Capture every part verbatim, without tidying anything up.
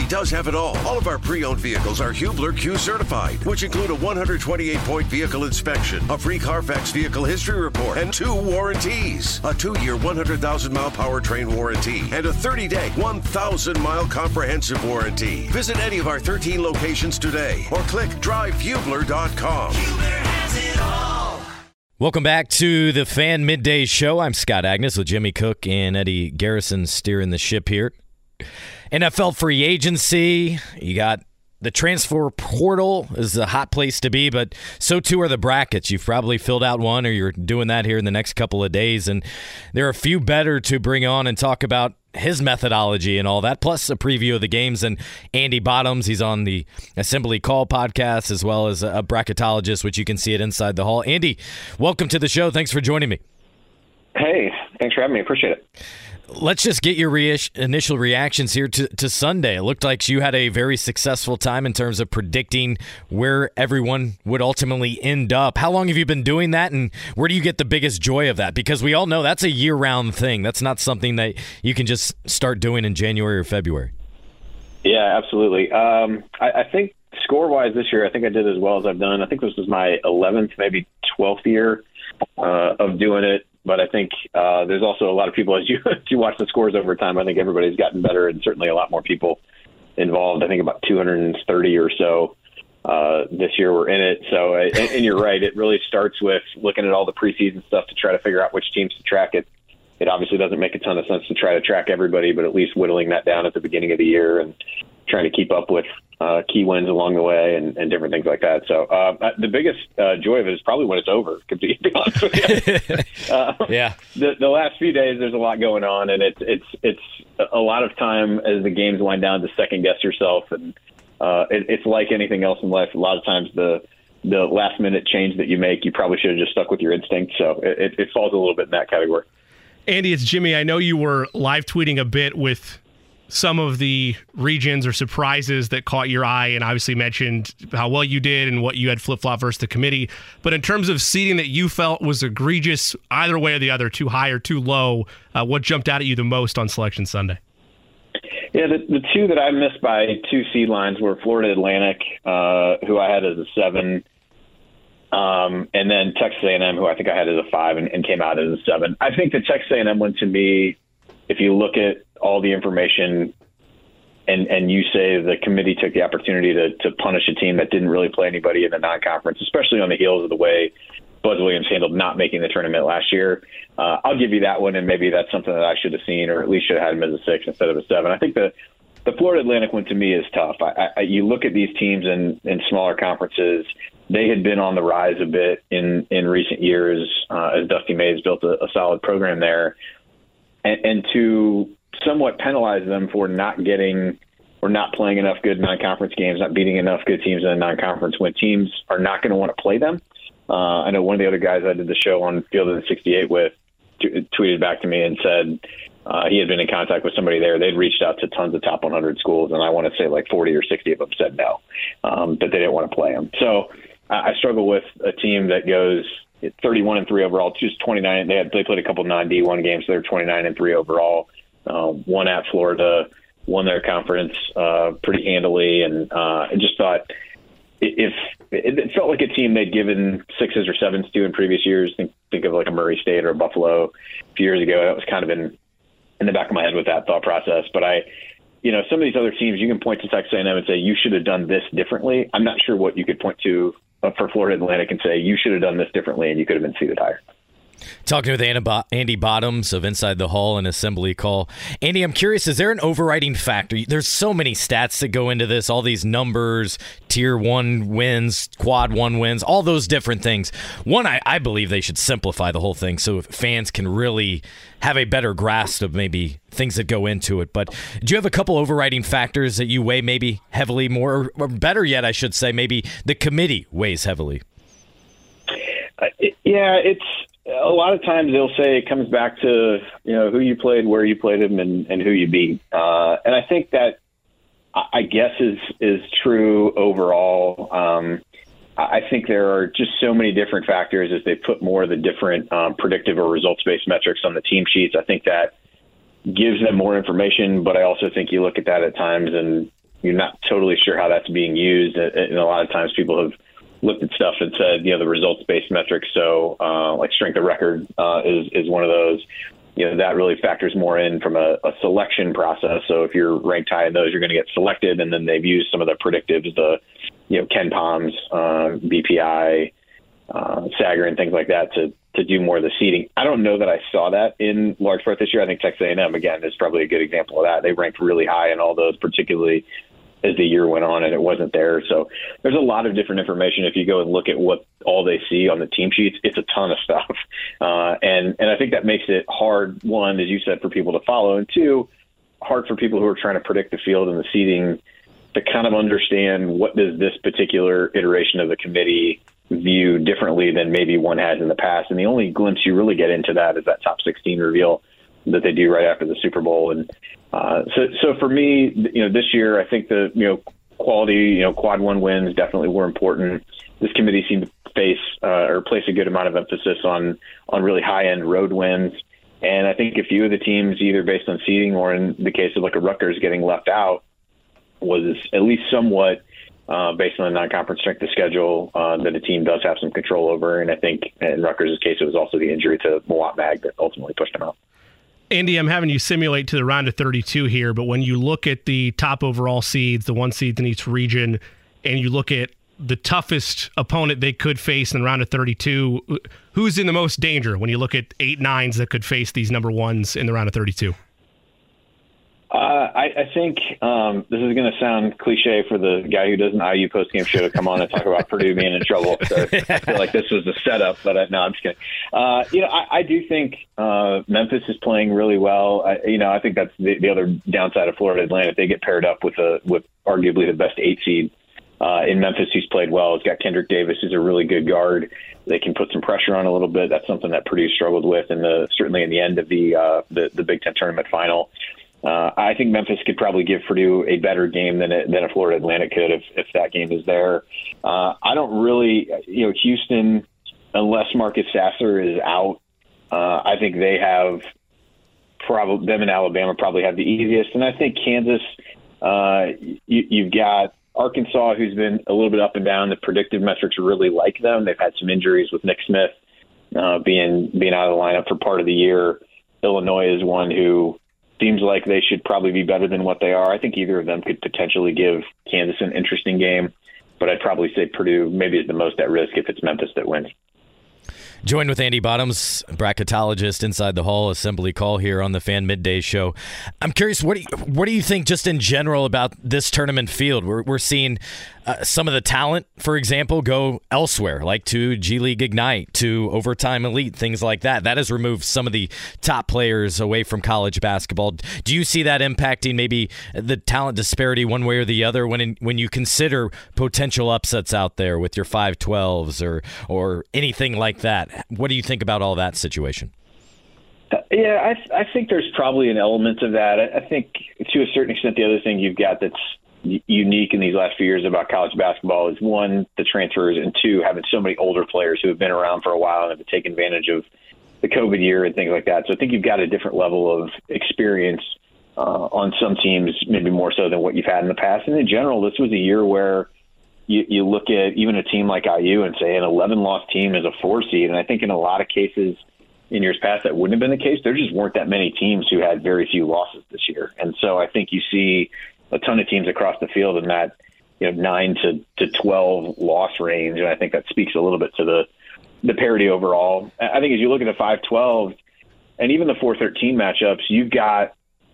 does have it all. All of our pre-owned vehicles are Hubler Q certified, which include a one hundred twenty-eight point vehicle inspection, a free Carfax vehicle history report, and two warranties. A two-year, one hundred thousand mile powertrain warranty, and a thirty-day, one thousand mile comprehensive warranty. Visit any of our thirteen locations today, or click drive hubler dot com. Hubler has it all. Welcome back to the Fan Midday Show. I'm Scott Agnes with Jimmy Cook and Eddie Garrison steering the ship here. N F L free agency. You got the transfer portal is a hot place to be, but so too are the brackets. You've probably filled out one, or you're doing that here in the next couple of days, and there are a few better to bring on and talk about his methodology and all that, plus a preview of the games. And Andy Bottoms, he's on the Assembly Call podcast, as well as a bracketologist, which you can see it Inside the Hall. Andy, welcome to the show. Thanks for joining me. Hey, thanks for having me. Appreciate it. Let's just get your re- initial reactions here to, to Sunday. It looked like you had a very successful time in terms of predicting where everyone would ultimately end up. How long have you been doing that, and where do you get the biggest joy of that? Because we all know that's a year-round thing. That's not something that you can just start doing in January or February. Yeah, absolutely. Um, I, I think score-wise this year, I think I did as well as I've done. I think this was my eleventh, maybe twelfth year uh, of doing it. But I think uh, there's also a lot of people, as you as you watch the scores over time, I think everybody's gotten better, and certainly a lot more people involved. I think about two hundred thirty or so uh, this year were in it. So, uh, and, and you're right, it really starts with looking at all the preseason stuff to try to figure out which teams to track. It It obviously doesn't make a ton of sense to try to track everybody, but at least whittling that down at the beginning of the year and trying to keep up with uh, key wins along the way and, and different things like that. So uh, the biggest uh, joy of it is probably when it's over, to be honest with you. uh, yeah. The, the last few days, there's a lot going on, and it's it's it's a lot of time as the games wind down to second guess yourself, and uh, it, it's like anything else in life. A lot of times, the the last minute change that you make, you probably should have just stuck with your instinct. So it, it falls a little bit in that category. Andy, it's Jimmy. I know you were live tweeting a bit with some of the regions or surprises that caught your eye, and obviously mentioned how well you did and what you had flip-flop versus the committee. But in terms of seeding that you felt was egregious either way or the other, too high or too low, uh, what jumped out at you the most on Selection Sunday? Yeah, the, the two that I missed by two seed lines were Florida Atlantic, uh, who I had as a seven, um, and then Texas A and M, who I think I had as a five and, and came out as a seven. I think the Texas A and M one, to me, if you look at all the information and, and you say the committee took the opportunity to, to punish a team that didn't really play anybody in the non-conference, especially on the heels of the way Buzz Williams handled not making the tournament last year, uh, I'll give you that one, and maybe that's something that I should have seen, or at least should have had him as a six instead of a seven. I think the the Florida Atlantic one to me is tough. I, I, you look at these teams in, in smaller conferences, they had been on the rise a bit in, in recent years uh, as Dusty Mays built a, a solid program there. And, and to somewhat penalize them for not getting or not playing enough good non-conference games, not beating enough good teams in a non-conference when teams are not going to want to play them. Uh, I know one of the other guys I did the show on Field of the sixty-eight with t- tweeted back to me and said uh, he had been in contact with somebody there. They'd reached out to tons of top one hundred schools, and I want to say like forty or sixty of them said no, um, that they didn't want to play them. So I, I struggle with a team that goes thirty-one and three overall, just twenty-nine. They had they played a couple non D one games, so they're twenty-nine and three overall. Uh, one at Florida, won their conference uh, pretty handily, and uh, I just thought if it, it felt like a team they'd given sixes or sevens to in previous years. Think think of like a Murray State or a Buffalo a few years ago. That was kind of in in the back of my head with that thought process. But I, you know, some of these other teams, you can point to Texas A and M and say you should have done this differently. I'm not sure what you could point to uh, for Florida Atlantic and say you should have done this differently, and you could have been seated higher. Talking with Andy Bottoms of Inside the Hall and Assembly Call. Andy, I'm curious, is there an overriding factor? There's so many stats that go into this, all these numbers, tier one wins, quad one wins, all those different things. One, I, I believe they should simplify the whole thing so fans can really have a better grasp of maybe things that go into it. But do you have a couple overriding factors that you weigh maybe heavily more, or better yet, I should say, maybe the committee weighs heavily? Uh, it, yeah, it's, a lot of times they'll say it comes back to, you know, who you played, where you played them, and, and who you beat. Uh, and I think that, I guess, is is true overall. Um, I think there are just so many different factors as they put more of the different um, predictive or results-based metrics on the team sheets. I think that gives them more information, but I also think you look at that at times and you're not totally sure how that's being used. And a lot of times people have looked at stuff and said, you know, the results-based metrics. So uh, like strength of record uh, is, is one of those. You know, that really factors more in from a, a selection process. So if you're ranked high in those, you're going to get selected. And then they've used some of the predictives, the, you know, Ken Palms, uh, B P I, uh, Sager, and things like that to, to do more of the seeding. I don't know that I saw that in large part this year. I think Texas A and M, again, is probably a good example of that. They ranked really high in all those, particularly as the year went on, and it wasn't there. So there's a lot of different information. If you go and look at what all they see on the team sheets, it's a ton of stuff. Uh, and, and I think that makes it hard, one, as you said, for people to follow, and two, hard for people who are trying to predict the field and the seeding to kind of understand what does this particular iteration of the committee view differently than maybe one has in the past. And the only glimpse you really get into that is that top sixteen reveal that they do right after the Super Bowl. And uh, so, so for me, you know, this year, I think the, you know, quality, you know, quad one wins definitely were important. This committee seemed to face uh, or place a good amount of emphasis on, on really high end road wins. And I think a few of the teams, either based on seeding or in the case of like a Rutgers getting left out, was at least somewhat uh, based on the non-conference strength of schedule uh, that a team does have some control over. And I think in Rutgers' case, it was also the injury to Mawot Mag that ultimately pushed him out. Andy, I'm having you simulate to the round of thirty-two here, but when you look at the top overall seeds, the one seeds in each region, and you look at the toughest opponent they could face in the round of thirty-two, who's in the most danger when you look at eight nines that could face these number ones in the round of thirty-two? Uh, I, I think um, this is going to sound cliche for the guy who does an I U postgame show to come on and talk about Purdue being in trouble. So I feel like this was a setup, but I, no, I'm just kidding. Uh, you know, I, I do think uh, Memphis is playing really well. I, you know, I think that's the, the other downside of Florida Atlantic. They get paired up with a with arguably the best eight seed uh, in Memphis, who's played well. It's got Kendrick Davis, who's a really good guard. They can put some pressure on a little bit. That's something that Purdue struggled with, in the certainly in the end of the uh, the, the Big Ten tournament final. Uh, I think Memphis could probably give Purdue a better game than a, than a Florida Atlantic could if, if that game is there. Uh, I don't really, you know, Houston, unless Marcus Sasser is out, uh, I think they have probably, them and Alabama probably have the easiest. And I think Kansas, uh, you, you've got Arkansas, who's been a little bit up and down. The predictive metrics really like them. They've had some injuries with Nick Smith uh, being being out of the lineup for part of the year. Illinois is one who seems like they should probably be better than what they are. I think either of them could potentially give Kansas an interesting game, but I'd probably say Purdue maybe is the most at risk if it's Memphis that wins. Joined with Andy Bottoms, bracketologist, Inside the Hall Assembly Call here on the Fan Midday Show. I'm curious, what do you, what do you think just in general about this tournament field? We're we're seeing uh, some of the talent, for example, go elsewhere, like to G League Ignite, to Overtime Elite, things like that. That has removed some of the top players away from college basketball. Do you see that impacting maybe the talent disparity one way or the other when in, when you consider potential upsets out there with your five twelves or or anything like that? What do you think about all that situation? Uh, yeah, I, th- I think there's probably an element of that. I, I think to a certain extent, the other thing you've got that's y- unique in these last few years about college basketball is, one, the transfers, and two, having so many older players who have been around for a while and have taken advantage of the COVID year and things like that. So I think you've got a different level of experience uh, on some teams, maybe more so than what you've had in the past. And in general, this was a year where You, you look at even a team like I U and say an eleven-loss team is a four seed, and I think in a lot of cases in years past that wouldn't have been the case. There just weren't that many teams who had very few losses this year, and so I think you see a ton of teams across the field in that, you know, nine to, to twelve loss range, and I think that speaks a little bit to the the parity overall. I think as you look at the five twelve and even the four thirteen matchups, you've got,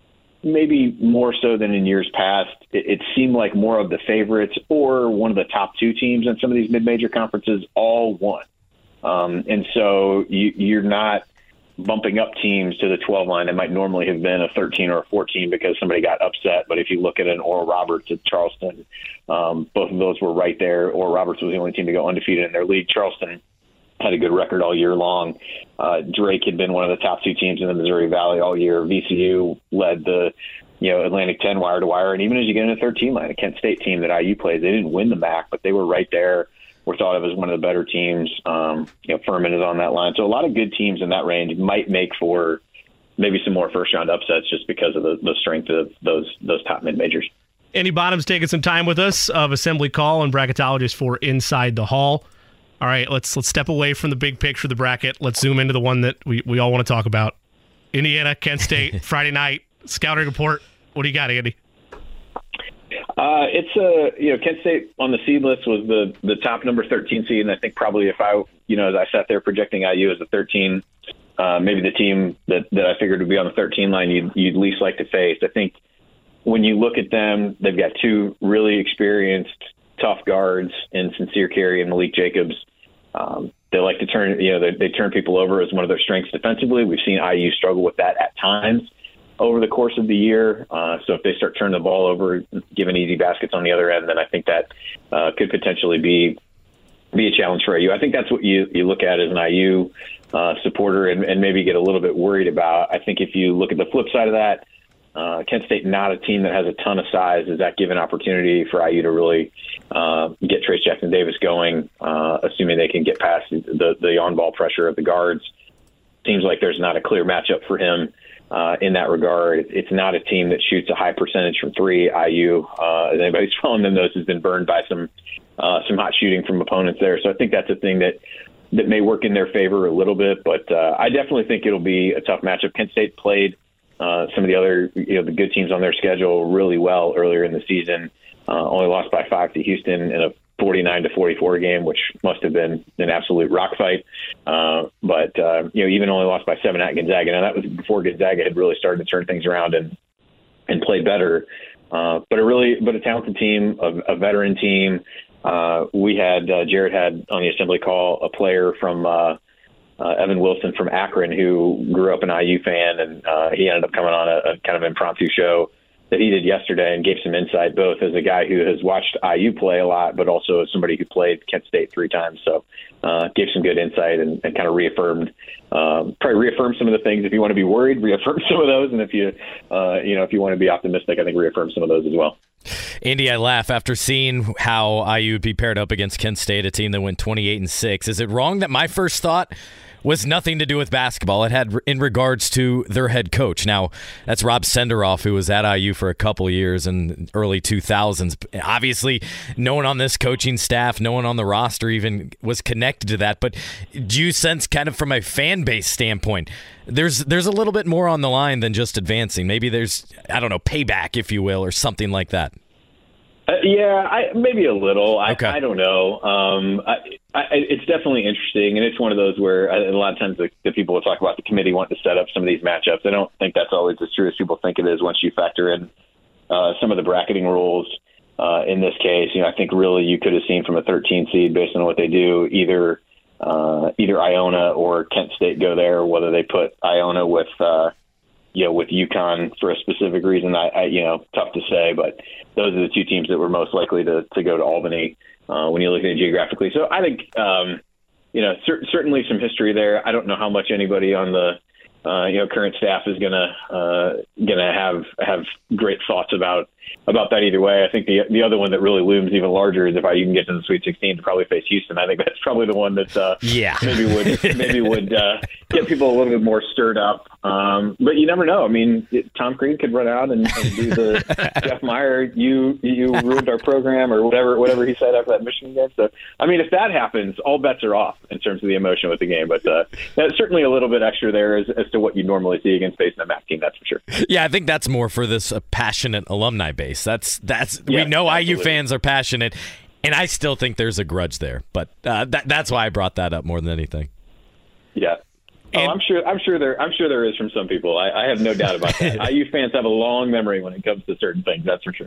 maybe more so than in years past, it, it seemed like more of the favorites or one of the top two teams in some of these mid-major conferences all won. Um, and so you, you're not bumping up teams to the twelve line that might normally have been a thirteen or a fourteen because somebody got upset. But if you look at an Oral Roberts at Charleston, um, both of those were right there. Oral Roberts was the only team to go undefeated in their league. Charleston had a good record all year long. Uh, Drake had been one of the top two teams in the Missouri Valley all year. V C U led the, you know, Atlantic ten wire to wire. And even as you get in a thirteen line, a Kent State team that I U plays, they didn't win the M A C, but they were right there. Were thought of as one of the better teams. Um, you know, Furman is on that line. So a lot of good teams in that range might make for maybe some more first round upsets just because of the, the strength of those, those top mid majors. Andy Bottom's taking some time with us of Assembly Call and bracketologist for Inside the Hall. All right, let's let's step away from the big picture of the bracket. Let's zoom into the one that we, we all want to talk about. Indiana, Kent State, Friday night, scouting report. What do you got, Andy? Uh, it's a, you know, Kent State on the seed list was the, the top number thirteen seed. And I think probably if I, you know, as I sat there projecting I U as a thirteen, uh, maybe the team that, that I figured would be on the thirteen line you'd, you'd least like to face. I think when you look at them, they've got two really experienced, tough guards in Sincere Carey and Malik Jacobs. Um, they like to turn, you know, they, they turn people over as one of their strengths defensively. We've seen I U struggle with that at times over the course of the year. Uh, so if they start turning the ball over, giving easy baskets on the other end, then I think that uh, could potentially be be a challenge for I U. I think that's what you, you look at as an I U uh, supporter and, and maybe get a little bit worried about. I think if you look at the flip side of that, uh, Kent State not a team that has a ton of size. Does that give an opportunity for I U to really uh, get Trace Jackson Davis going, uh, assuming they can get past the, the on-ball pressure of the guards? Seems like there's not a clear matchup for him uh, in that regard. It's not a team that shoots a high percentage from three. I U, uh, as anybody's following them knows, has been burned by some uh, some hot shooting from opponents there. So I think that's a thing that that may work in their favor a little bit. But uh, I definitely think it'll be a tough matchup. Kent State played uh, some of the other, you know, the good teams on their schedule really well earlier in the season. Uh, only lost by five to Houston in a forty-nine to forty-four game, which must have been an absolute rock fight. Uh, but, uh, you know, even only lost by seven at Gonzaga. Now, that was before Gonzaga had really started to turn things around and and play better. Uh, but a really, but a talented team, a, a veteran team. Uh, we had, uh, Jared had on the Assembly Call a player from uh, uh, Evan Wilson from Akron who grew up an I U fan, and uh, he ended up coming on a, a kind of impromptu show that he did yesterday and gave some insight, both as a guy who has watched I U play a lot, but also as somebody who played Kent State three times. So uh, gave some good insight and, and kind of reaffirmed, um, probably reaffirmed some of the things. If you want to be worried, reaffirm some of those. And if you, uh, you know, if you want to be optimistic, I think reaffirm some of those as well. Andy, I laugh after seeing how I U would be paired up against Kent State, a team that went twenty-eight and six. Is it wrong that my first thought was nothing to do with basketball? It had in regards to their head coach. Now, that's Rob Senderoff, who was at I U for a couple years in early two thousands. Obviously, no one on this coaching staff, no one on the roster even was connected to that. But do you sense, kind of from a fan base standpoint, there's there's a little bit more on the line than just advancing? Maybe there's, I don't know, payback, if you will, or something like that. Uh, yeah, I, maybe a little. I, okay. I don't know. Um, I, I, it's definitely interesting, and it's one of those where I, a lot of times the, the people will talk about the committee wanting to set up some of these matchups. I don't think that's always as true as people think it is once you factor in uh, some of the bracketing rules. Uh, in this case, you know, I think really you could have seen from a thirteen seed based on what they do, either uh, either Iona or Kent State go there, whether they put Iona with uh, you know, with UConn for a specific reason. I, I, you know, tough to say, but those are the two teams that were most likely to, to go to Albany uh, when you look at it geographically. So I think, um, you know, cer- certainly some history there. I don't know how much anybody on the, uh, you know, current staff is gonna uh, gonna have have great thoughts about about that either way. I think the the other one that really looms even larger is if I you can get to the Sweet sixteen to probably face Houston. I think that's probably the one that uh, yeah maybe would maybe would uh, get people a little bit more stirred up. Um, but you never know. I mean, it, Tom Crean could run out and, and do the Jeff Meyer, you you ruined our program, or whatever whatever he said after that Michigan game. So I mean, if that happens, all bets are off in terms of the emotion with the game. But uh, that's certainly a little bit extra there as, as to what you normally see against facing a M A C team. That's for sure. Yeah, I think that's more for this uh, passionate alumni base. That's that's yeah, we know absolutely. I U fans are passionate, and I still think there's a grudge there. But uh, that, that's why I brought that up more than anything. Yeah. Oh, and, I'm sure. I'm sure there. I'm sure there is from some people. I, I have no doubt about that. I U fans have a long memory when it comes to certain things. That's for sure.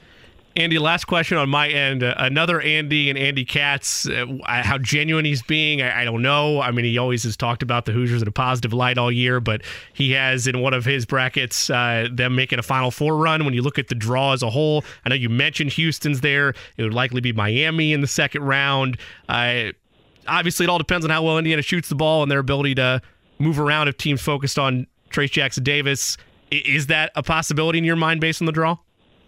Andy, last question on my end. Uh, another Andy and Andy Katz. Uh, how genuine he's being, I, I don't know. I mean, he always has talked about the Hoosiers in a positive light all year, but he has in one of his brackets uh, them making a Final Four run. When you look at the draw as a whole, I know you mentioned Houston's there. It would likely be Miami in the second round. Uh, obviously, it all depends on how well Indiana shoots the ball and their ability to move around if teams focused on Trace Jackson Davis. Is that a possibility in your mind based on the draw?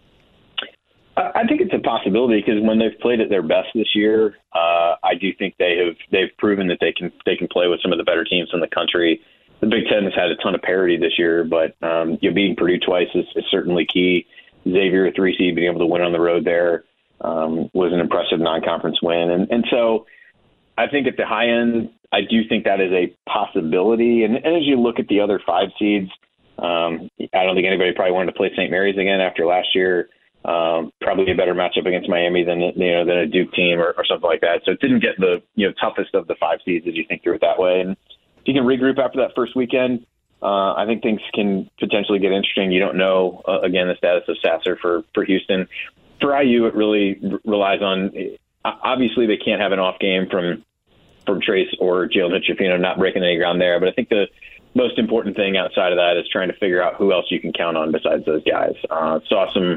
I think it's a possibility because when they've played at their best this year, uh, I do think they have they've proven that they can they can play with some of the better teams in the country. The Big Ten has had a ton of parity this year, but um, you know, beating Purdue twice is, is certainly key. Xavier, a three seed, being able to win on the road there um, was an impressive non-conference win. And, and so I think at the high end, I do think that is a possibility. And, and as you look at the other five seeds, um, I don't think anybody probably wanted to play Saint Mary's again after last year. Um, probably a better matchup against Miami than you know than a Duke team or, or something like that. So it didn't get the you know toughest of the five seeds as you think through it that way. And if you can regroup after that first weekend, uh, I think things can potentially get interesting. You don't know uh, again the status of Sasser for for Houston. For I U, it really r- relies on obviously they can't have an off game from from Trace or Jalen Hood-Schifino not breaking any ground there. But I think the most important thing outside of that is trying to figure out who else you can count on besides those guys. Uh, saw some.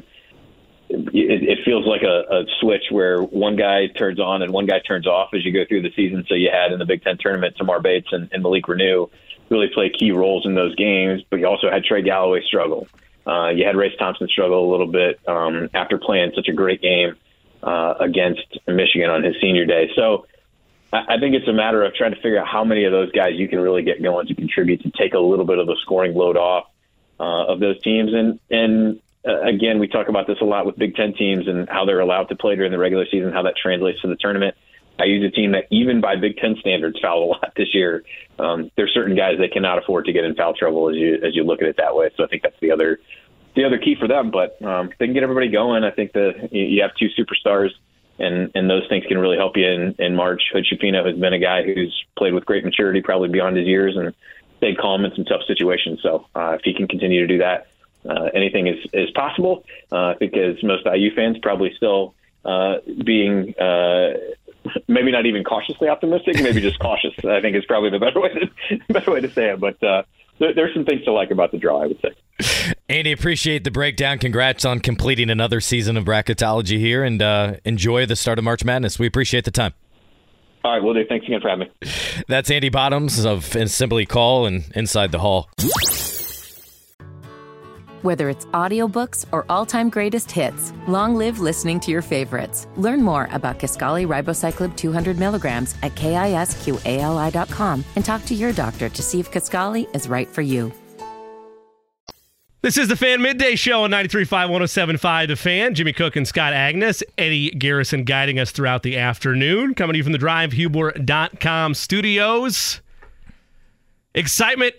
It, it feels like a, a switch where one guy turns on and one guy turns off as you go through the season. So you had in the Big Ten tournament, Tamar Bates and, and Malik Renew really play key roles in those games, but you also had Trey Galloway struggle. Uh, you had Race Thompson struggle a little bit um, after playing such a great game uh, against Michigan on his senior day. So I, I think it's a matter of trying to figure out how many of those guys you can really get going to contribute to take a little bit of the scoring load off uh, of those teams. And, and, Uh, again, we talk about this a lot with Big Ten teams and how they're allowed to play during the regular season, how that translates to the tournament. I use a team that even by Big Ten standards fouled a lot this year. Um, there's certain guys that cannot afford to get in foul trouble as you as you look at it that way. So I think that's the other the other key for them. But um, if they can get everybody going, I think the you have two superstars, and, and those things can really help you in, in March. Hood-Schifino has been a guy who's played with great maturity, probably beyond his years, and stayed calm in some tough situations. So uh, if he can continue to do that, Uh, anything is, is possible uh, because most I U fans probably still uh, being uh, maybe not even cautiously optimistic, maybe just cautious, I think is probably the better way to, better way to say it. But uh, there, there's some things to like about the draw, I would say. Andy, appreciate the breakdown. Congrats on completing another season of bracketology here, and uh, enjoy the start of March Madness. We appreciate the time. All right, will do. Thanks again for having me. That's Andy Bottoms of Simply Call and Inside the Hall. Whether it's audiobooks or all-time greatest hits, long live listening to your favorites. Learn more about Kisqali Ribociclib two hundred milligrams at kisqali dot com and talk to your doctor to see if Kisqali is right for you. This is the Fan Midday Show on ninety-three point five, one oh seven point five The Fan. Jimmy Cook and Scott Agnes. Eddie Garrison guiding us throughout the afternoon. Coming to you from the drive hubler dot com studios. Excitement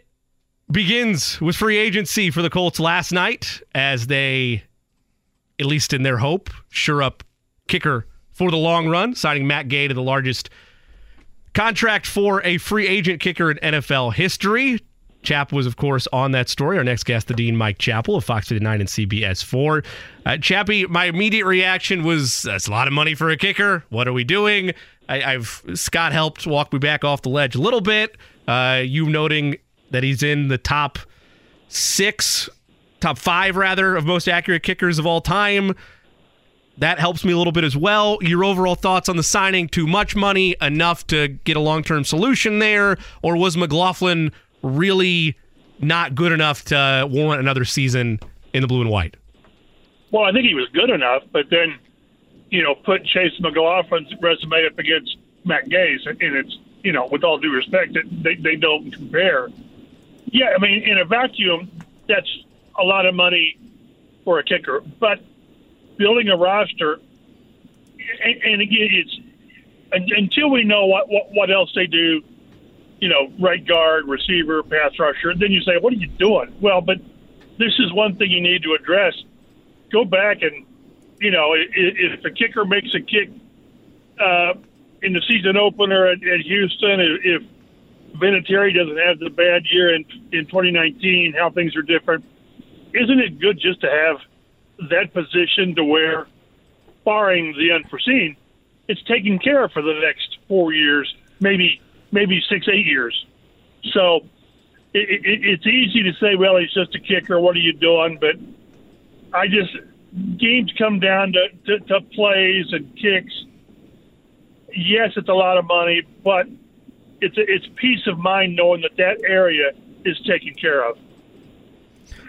begins with free agency for the Colts last night as they, at least in their hope, sure up kicker for the long run, signing Matt Gay to the largest contract for a free agent kicker in N F L history. Chap was, of course, on that story. Our next guest, the Dean Mike Chappell of Fox fifty-nine and C B S four. Uh, Chappie, my immediate reaction was, that's a lot of money for a kicker. What are we doing? I, I've Scott helped walk me back off the ledge a little bit. Uh, you noting that he's in the top six, top five, rather, of most accurate kickers of all time. That helps me a little bit as well. Your overall thoughts on the signing? Too much money, enough to get a long-term solution there? Or was McLaughlin really not good enough to warrant another season in the blue and white? Well, I think he was good enough, but then, you know, put Chase McLaughlin's resume up against Matt Gay's, and it's, you know, with all due respect, they, they don't compare. Yeah, I mean, in a vacuum, that's a lot of money for a kicker. But building a roster, and, and again, it's until we know what, what, what else they do, you know, right guard, receiver, pass rusher, then you say, what are you doing? Well, but this is one thing you need to address. Go back and, you know, if the kicker makes a kick uh, in the season opener at, at Houston, if Vinatieri doesn't have the bad year in, in twenty nineteen, how things are different. Isn't it good just to have that position to where, barring the unforeseen, it's taken care of for the next four years, maybe maybe six, eight years. So it, it, it's easy to say, well, he's just a kicker. What are you doing? But I just games come down to, to, to plays and kicks. Yes, it's a lot of money, but it's a, it's peace of mind knowing that that area is taken care of.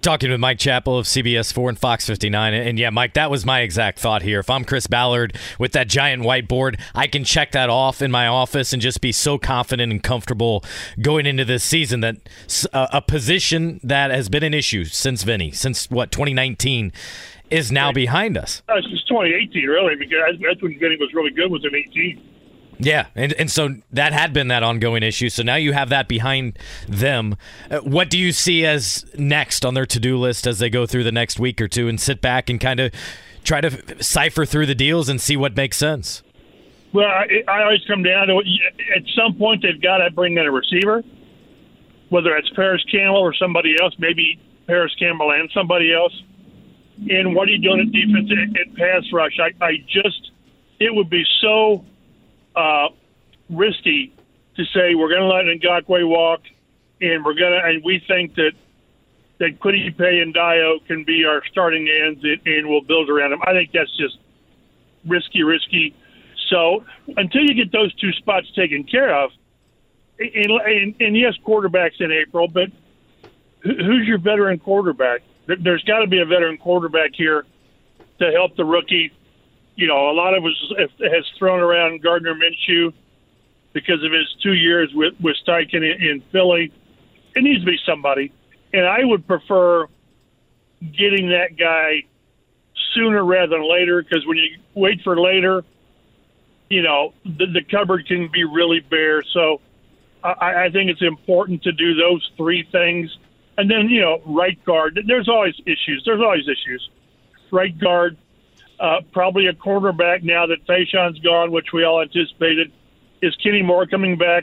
Talking with Mike Chappell of C B S four and Fox fifty-nine. And yeah, Mike, that was my exact thought here. If I'm Chris Ballard with that giant whiteboard, I can check that off in my office and just be so confident and comfortable going into this season that a, a position that has been an issue since Vinny, since what, twenty nineteen, is now behind us. Uh, it's twenty eighteen, really, because that's when Vinny was really good, was in eighteen. Yeah, and and so that had been that ongoing issue. So now you have that behind them. Uh, what do you see as next on their to-do list as they go through the next week or two and sit back and kind of try to f- cipher through the deals and see what makes sense? Well, I, I always come down to, at some point, they've got to bring in a receiver, whether it's Paris Campbell or somebody else, maybe Paris Campbell and somebody else. And what are you doing at defense and pass rush? I, I just, it would be so uh, risky to say we're going to let Ngakoue walk, and we're going to, and we think that that Kwity Paye and Dio can be our starting ends, and, and we'll build around them. I think that's just risky, risky. So until you get those two spots taken care of, and, and, and yes, quarterbacks in April, but who's your veteran quarterback? There's got to be a veteran quarterback here to help the rookie. You know, a lot of us has thrown around Gardner Minshew because of his two years with, with Steichen in, in Philly. It needs to be somebody. And I would prefer getting that guy sooner rather than later, because when you wait for later, you know, the, the cupboard can be really bare. So I, I think it's important to do those three things. And then, you know, right guard, there's always issues. There's always issues. Right guard, uh, probably a cornerback now that Faishon's gone, which we all anticipated. Is Kenny Moore coming back?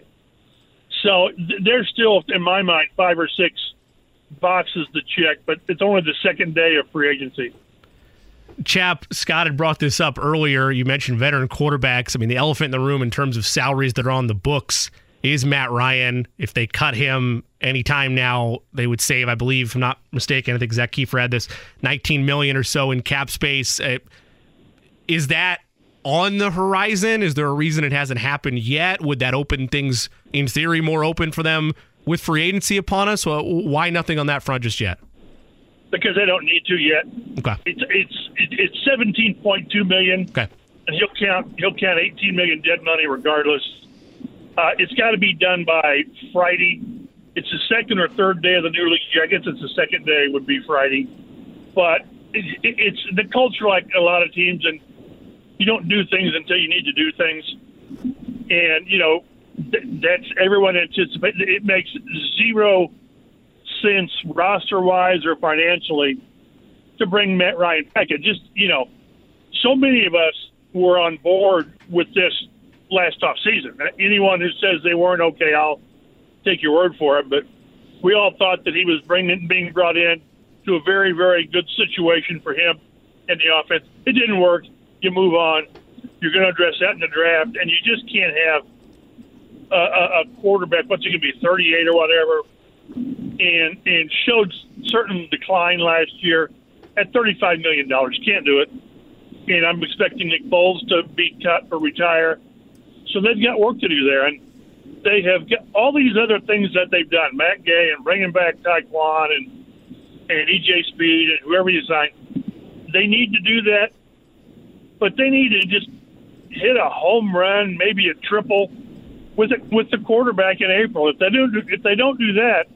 So th- there's still, in my mind, five or six boxes to check, but it's only the second day of free agency. Chap, Scott had brought this up earlier. You mentioned veteran quarterbacks. I mean, the elephant in the room in terms of salaries that are on the books is Matt Ryan. If they cut him anytime now, they would save, I believe, if I'm not mistaken, I think Zach Kiefer had this nineteen million dollars or so in cap space. Uh, is that on the horizon? Is there a reason it hasn't happened yet? Would that open things, in theory, more open for them with free agency upon us? Well, why nothing on that front just yet? Because they don't need to yet. Okay. It's it's it's seventeen point two million dollars. Okay. And he'll count he'll count eighteen million dollars dead money regardless. Uh, it's got to be done by Friday. It's the second or third day of the new league year. I guess it's the second day would be Friday. But it, it, it's the culture like a lot of teams, and you don't do things until you need to do things. And, you know, th- that's everyone anticipates. It makes zero sense roster-wise or financially to bring Matt Ryan back. It just, you know, so many of us were on board with this last off season. Anyone who says they weren't, okay, I'll take your word for it. But we all thought that he was bringing, being brought in to a very, very good situation for him in the offense. It didn't work. You move on. You're going to address that in the draft, and you just can't have a, a, a quarterback, what's he going to be, thirty-eight or whatever, and and showed certain decline last year at thirty-five million dollars. You can't do it. And I'm expecting Nick Foles to be cut or retire. So they've got work to do there. And they have got all these other things that they've done, Matt Gay and bringing back Taekwon and, and E J Speed and whoever you sign. They need to do that, but they need to just hit a home run, maybe a triple with it, with the quarterback in April. If they don't, if they don't do that,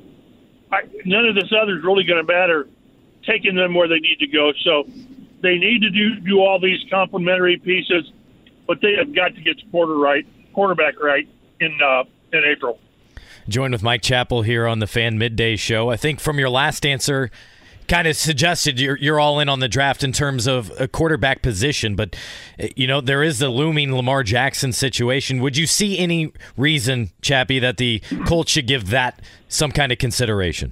I, none of this other is really going to matter, taking them where they need to go. So they need to do do all these complementary pieces, but they have got to get the quarter right, quarterback right in uh, in April. Joined with Mike Chappell here on the Fan Midday Show. I think from your last answer, kind of suggested you're you're all in on the draft in terms of a quarterback position, but you know there is the looming Lamar Jackson situation. Would you see any reason, Chappie, that the Colts should give that some kind of consideration?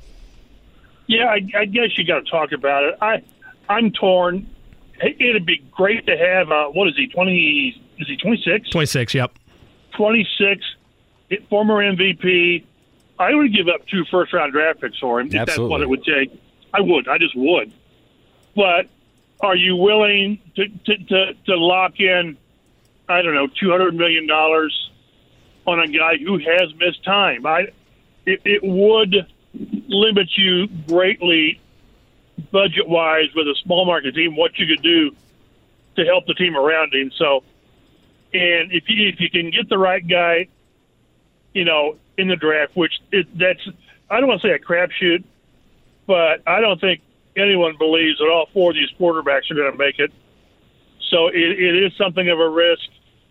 Yeah, I, I guess you got to talk about it. I I'm torn. It'd be great to have uh, what is he twenty? Is he twenty-six? twenty-six. Yep. twenty-six. Former M V P. I would give up two first round draft picks for him. If Absolutely. That's what it would take. I would. I just would. But are you willing to, to, to, to lock in, I don't know, two hundred million dollars on a guy who has missed time? I, it, it would limits you greatly budget-wise with a small market team, what you could do to help the team around him. So, and if you if you can get the right guy, you know, in the draft, which it, that's I don't want to say a crapshoot, but I don't think anyone believes that all four of these quarterbacks are going to make it. So it, it is something of a risk.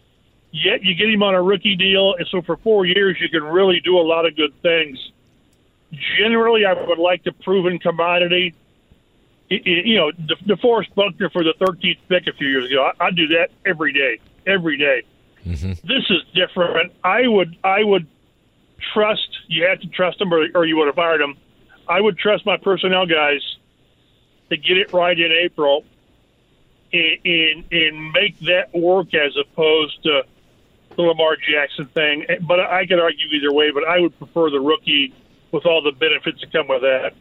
Yet you get him on a rookie deal, and so for four years you can really do a lot of good things. Generally, I would like the proven commodity. It, it, you know, De- DeForest Buckner for the thirteenth pick a few years ago. I, I'd do that every day, every day. Mm-hmm. This is different. I would, I would trust. You had to trust them, or, or you would have fired them. I would trust my personnel guys to get it right in April and, and, and make that work as opposed to the Lamar Jackson thing. But I could argue either way, but I would prefer the rookie with all the benefits that come with that.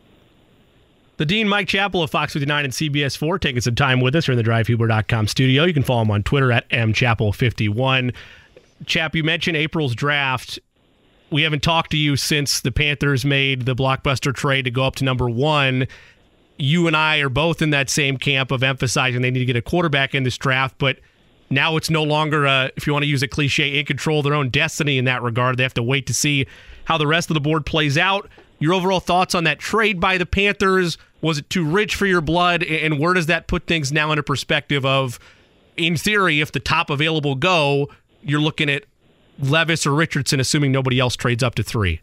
The Dean, Mike Chappell of Fox fifty-nine and C B S four, taking some time with us here in the drive huber dot com studio. You can follow him on Twitter at m chappell fifty-one. Chap, you mentioned April's draft. We haven't talked to you since the Panthers made the blockbuster trade to go up to number one. You and I are both in that same camp of emphasizing they need to get a quarterback in this draft, but now it's no longer, a, if you want to use a cliche, in control of their own destiny in that regard. They have to wait to see how the rest of the board plays out. Your overall thoughts on that trade by the Panthers? Was it too rich for your blood? And where does that put things now into perspective of, in theory, if the top available go, you're looking at Levis or Richardson, assuming nobody else trades up to three?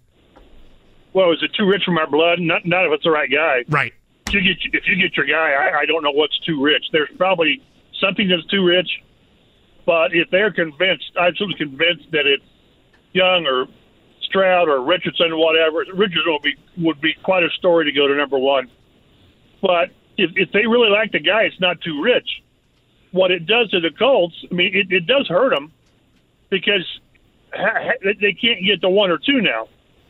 Well, is it too rich for my blood? Not, not if it's the right guy. Right. If you get, if you get your guy, I, I don't know what's too rich. There's probably something that's too rich. But if they're convinced, I'm absolutely convinced that it's Young or Stroud or Richardson, whatever, Richardson would be would be quite a story to go to number one. But if, if they really like the guy, it's not too rich. What it does to the Colts, I mean, it, it does hurt them because ha- ha- they can't get to one or two now.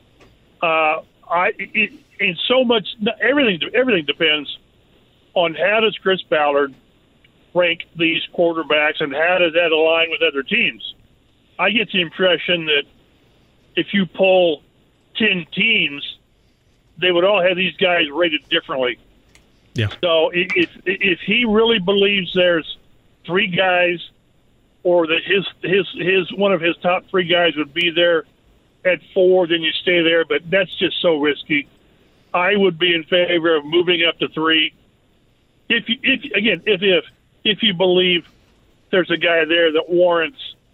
Uh, I it, and so much everything everything depends on how does Chris Ballard rank these quarterbacks and how does that align with other teams. I get the impression that if you poll ten teams, they would all have these guys rated differently. Yeah. So if if he really believes there's three guys, or that his his his one of his top three guys would be there at four, then you stay there. But that's just so risky. I would be in favor of moving up to three. If you, if again, if if if you believe there's a guy there that warrants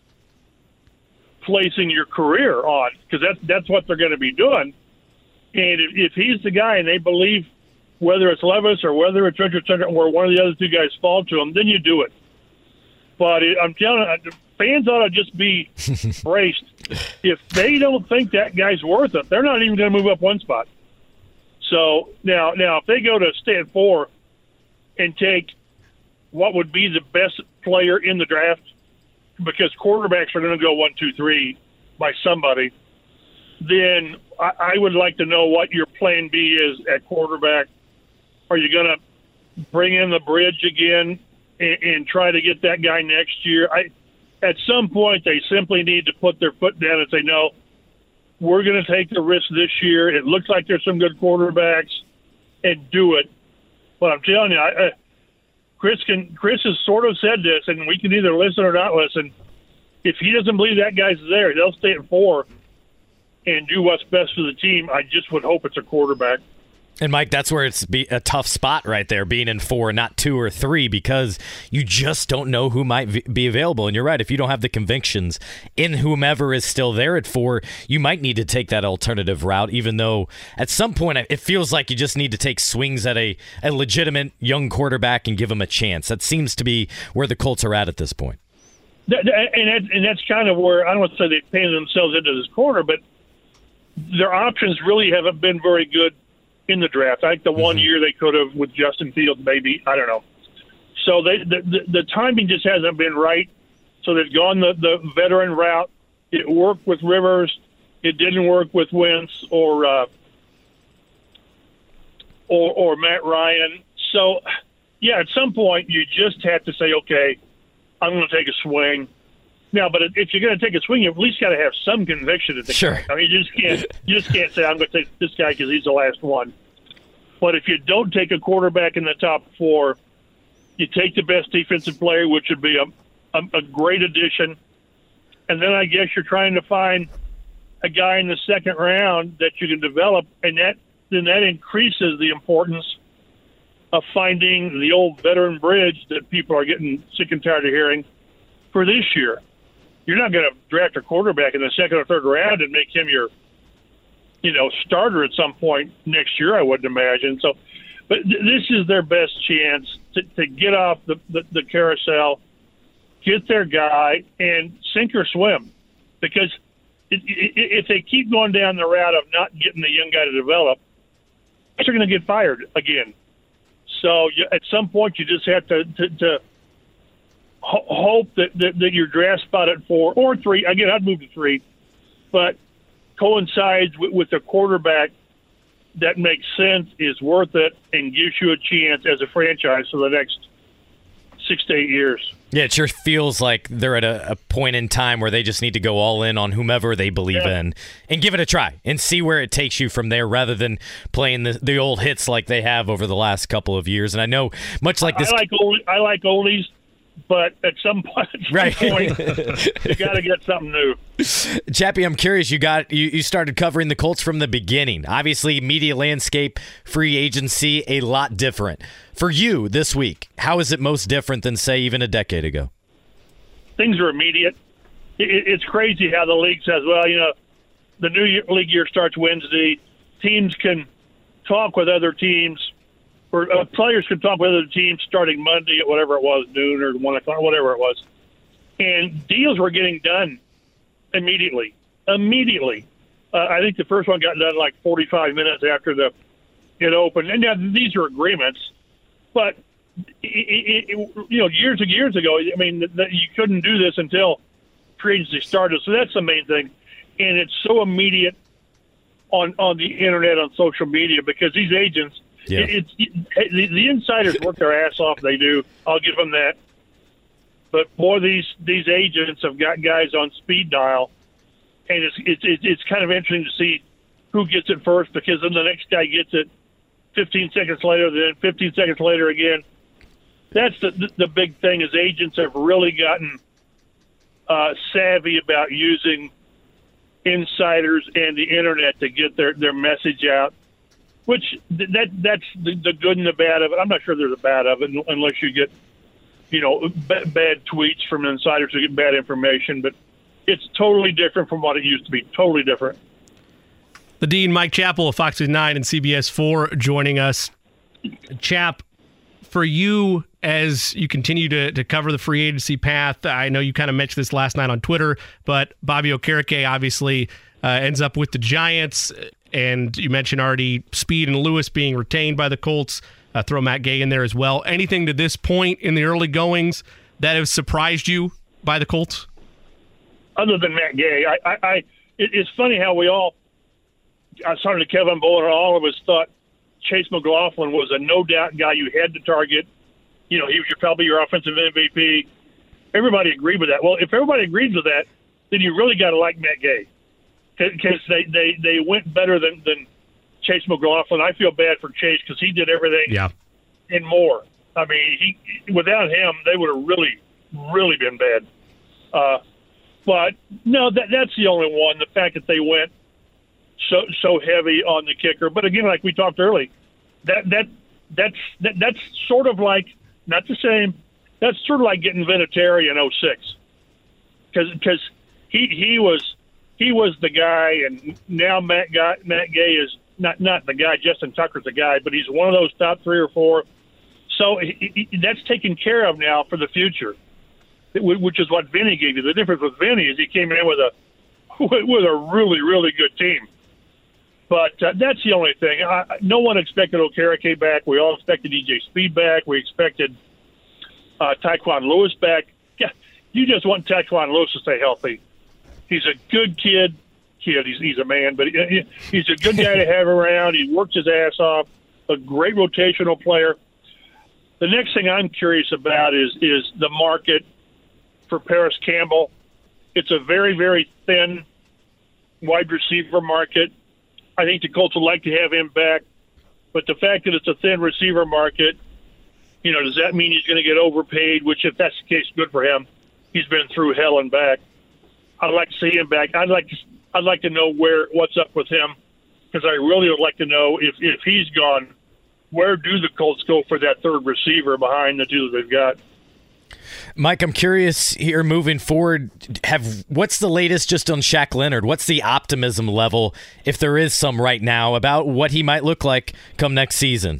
placing your career on, because that's that's what they're going to be doing. And if, if he's the guy, and they believe whether it's Levis or whether it's Richardson or one of the other two guys fall to him, then you do it. But it, I'm telling you, fans ought to just be braced. If they don't think that guy's worth it, they're not even going to move up one spot. So now, now if they go to stay at four and take what would be the best player in the draft, because quarterbacks are going to go one, two, three by somebody, then I, I would like to know what your plan B is at quarterback. Are you going to bring in the bridge again and, and try to get that guy next year? I, at some point, they simply need to put their foot down and say, no, we're going to take the risk this year. It looks like there's some good quarterbacks, and do it. But I'm telling you, I, I, Chris can. Chris has sort of said this, and we can either listen or not listen. If he doesn't believe that guy's there, they'll stay at four and do what's best for the team. I just would hope it's a quarterback. And, Mike, that's where it's be a tough spot right there, being in four, not two or three, because you just don't know who might v- be available. And you're right, if you don't have the convictions in whomever is still there at four, you might need to take that alternative route, even though at some point it feels like you just need to take swings at a, a legitimate young quarterback and give him a chance. That seems to be where the Colts are at at this point. That, and, that, and that's kind of where, I don't want to say they painted themselves into this corner, but their options really haven't been very good in the draft. I think the one mm-hmm. year they could have with Justin Fields, maybe, I don't know. So they, the, the the timing just hasn't been right. So they've gone the, the veteran route. It worked with Rivers. It didn't work with Wentz or uh, or, or Matt Ryan. So, yeah, at some point you just have to say, okay, I'm going to take a swing. Now, but if you're going to take a swing, you at least got to have some conviction at the Sure. guy. I mean, you just can't you just can't say I'm going to take this guy because he's the last one. But if you don't take a quarterback in the top four, you take the best defensive player, which would be a a, a great addition, and then I guess you're trying to find a guy in the second round that you can develop, and that then that increases the importance of finding the old veteran bridge that people are getting sick and tired of hearing for this year. You're not going to draft a quarterback in the second or third round and make him your, you know, starter at some point next year, I wouldn't imagine. So, but th- this is their best chance to, to get off the, the, the carousel, get their guy, and sink or swim. Because it, it, if they keep going down the route of not getting the young guy to develop, they're going to get fired again. So you, at some point, you just have to, to, to hope that, that, that your draft spot at four or three, again, I'd move to three, but coincides with, with a quarterback that makes sense, is worth it, and gives you a chance as a franchise for the next six to eight years. Yeah, it sure feels like they're at a, a point in time where they just need to go all in on whomever they believe yeah. in and give it a try and see where it takes you from there rather than playing the, the old hits like they have over the last couple of years. And I know much like this. I like, old, I like oldies. But at some point, at some right. point you got to get something new. Chappie, I'm curious. You got you, you started covering the Colts from the beginning. Obviously, media landscape, free agency, a lot different. For you this week, how is it most different than, say, even a decade ago? Things are immediate. It, it's crazy how the league says, well, you know, the new year, league year starts Wednesday. Teams can talk with other teams. Or uh, players could talk with other teams starting Monday at whatever it was, noon or one o'clock, whatever it was. And deals were getting done immediately. Immediately. Uh, I think the first one got done like forty-five minutes after the it opened. And now these are agreements. But, it, it, it, you know, years and years ago, I mean, that you couldn't do this until free agency started. So that's the main thing. And it's so immediate on, on the internet, on social media, because these agents, Yeah. It, it, it, the, the insiders work their ass off. They do. I'll give them that. But boy, these these agents have got guys on speed dial, and it's it's it's kind of interesting to see who gets it first, because then the next guy gets it fifteen seconds later, then fifteen seconds later again. That's the the, the big thing is agents have really gotten uh, savvy about using insiders and the internet to get their, their message out. Which that that's the, the good and the bad of it. I'm not sure there's a bad of it unless you get, you know, b- bad tweets from insiders who get bad information. But it's totally different from what it used to be. Totally different. The Dean, Mike Chappell of Fox nine and C B S four, joining us. Chap, for you, as you continue to, to cover the free agency path, I know you kind of mentioned this last night on Twitter, but Bobby Okereke obviously uh, ends up with the Giants. And you mentioned already Speed and Lewis being retained by the Colts. Uh, throw Matt Gay in there as well. Anything to this point in the early goings that has surprised you by the Colts? Other than Matt Gay, I, I, I it, it's funny how we all, I started to Kevin Bowler, all of us thought Chase McLaughlin was a no-doubt guy you had to target. You know, he was your, probably your offensive M V P. Everybody agreed with that. Well, if everybody agrees with that, then you really got to like Matt Gay. Because they, they, they went better than, than Chase McLaughlin. I feel bad for Chase because he did everything yeah. and more. I mean, he without him, they would have really, really been bad. Uh, but, no, that that's the only one, the fact that they went so so heavy on the kicker. But, again, like we talked early, that that that's that, that's sort of like, not the same, that's sort of like getting Vinatieri in oh six. Because he, he was – He was the guy, and now Matt, guy, Matt Gay is not not the guy. Justin Tucker's the guy, but he's one of those top three or four. So he, he, that's taken care of now for the future, which is what Vinny gave you. The difference with Vinny is he came in with a with a really really good team. But uh, that's the only thing. I, no one expected Okereke back. We all expected E J Speed back. We expected uh, Tyquan Lewis back. Yeah, you just want Tyquan Lewis to stay healthy. He's a good kid. Kid, he's, he's a man, but he, he's a good guy to have around. He works his ass off. A great rotational player. The next thing I'm curious about is is the market for Paris Campbell. It's a very, very thin wide receiver market. I think the Colts would like to have him back, but the fact that it's a thin receiver market, you know, does that mean he's going to get overpaid? Which, if that's the case, good for him. He's been through hell and back. I'd like to see him back. I'd like to, I'd like to know where what's up with him, because I really would like to know if, if he's gone, where do the Colts go for that third receiver behind the two that they've got? Mike, I'm curious here moving forward. Have what's the latest just on Shaq Leonard? What's the optimism level, if there is some right now, about what he might look like come next season?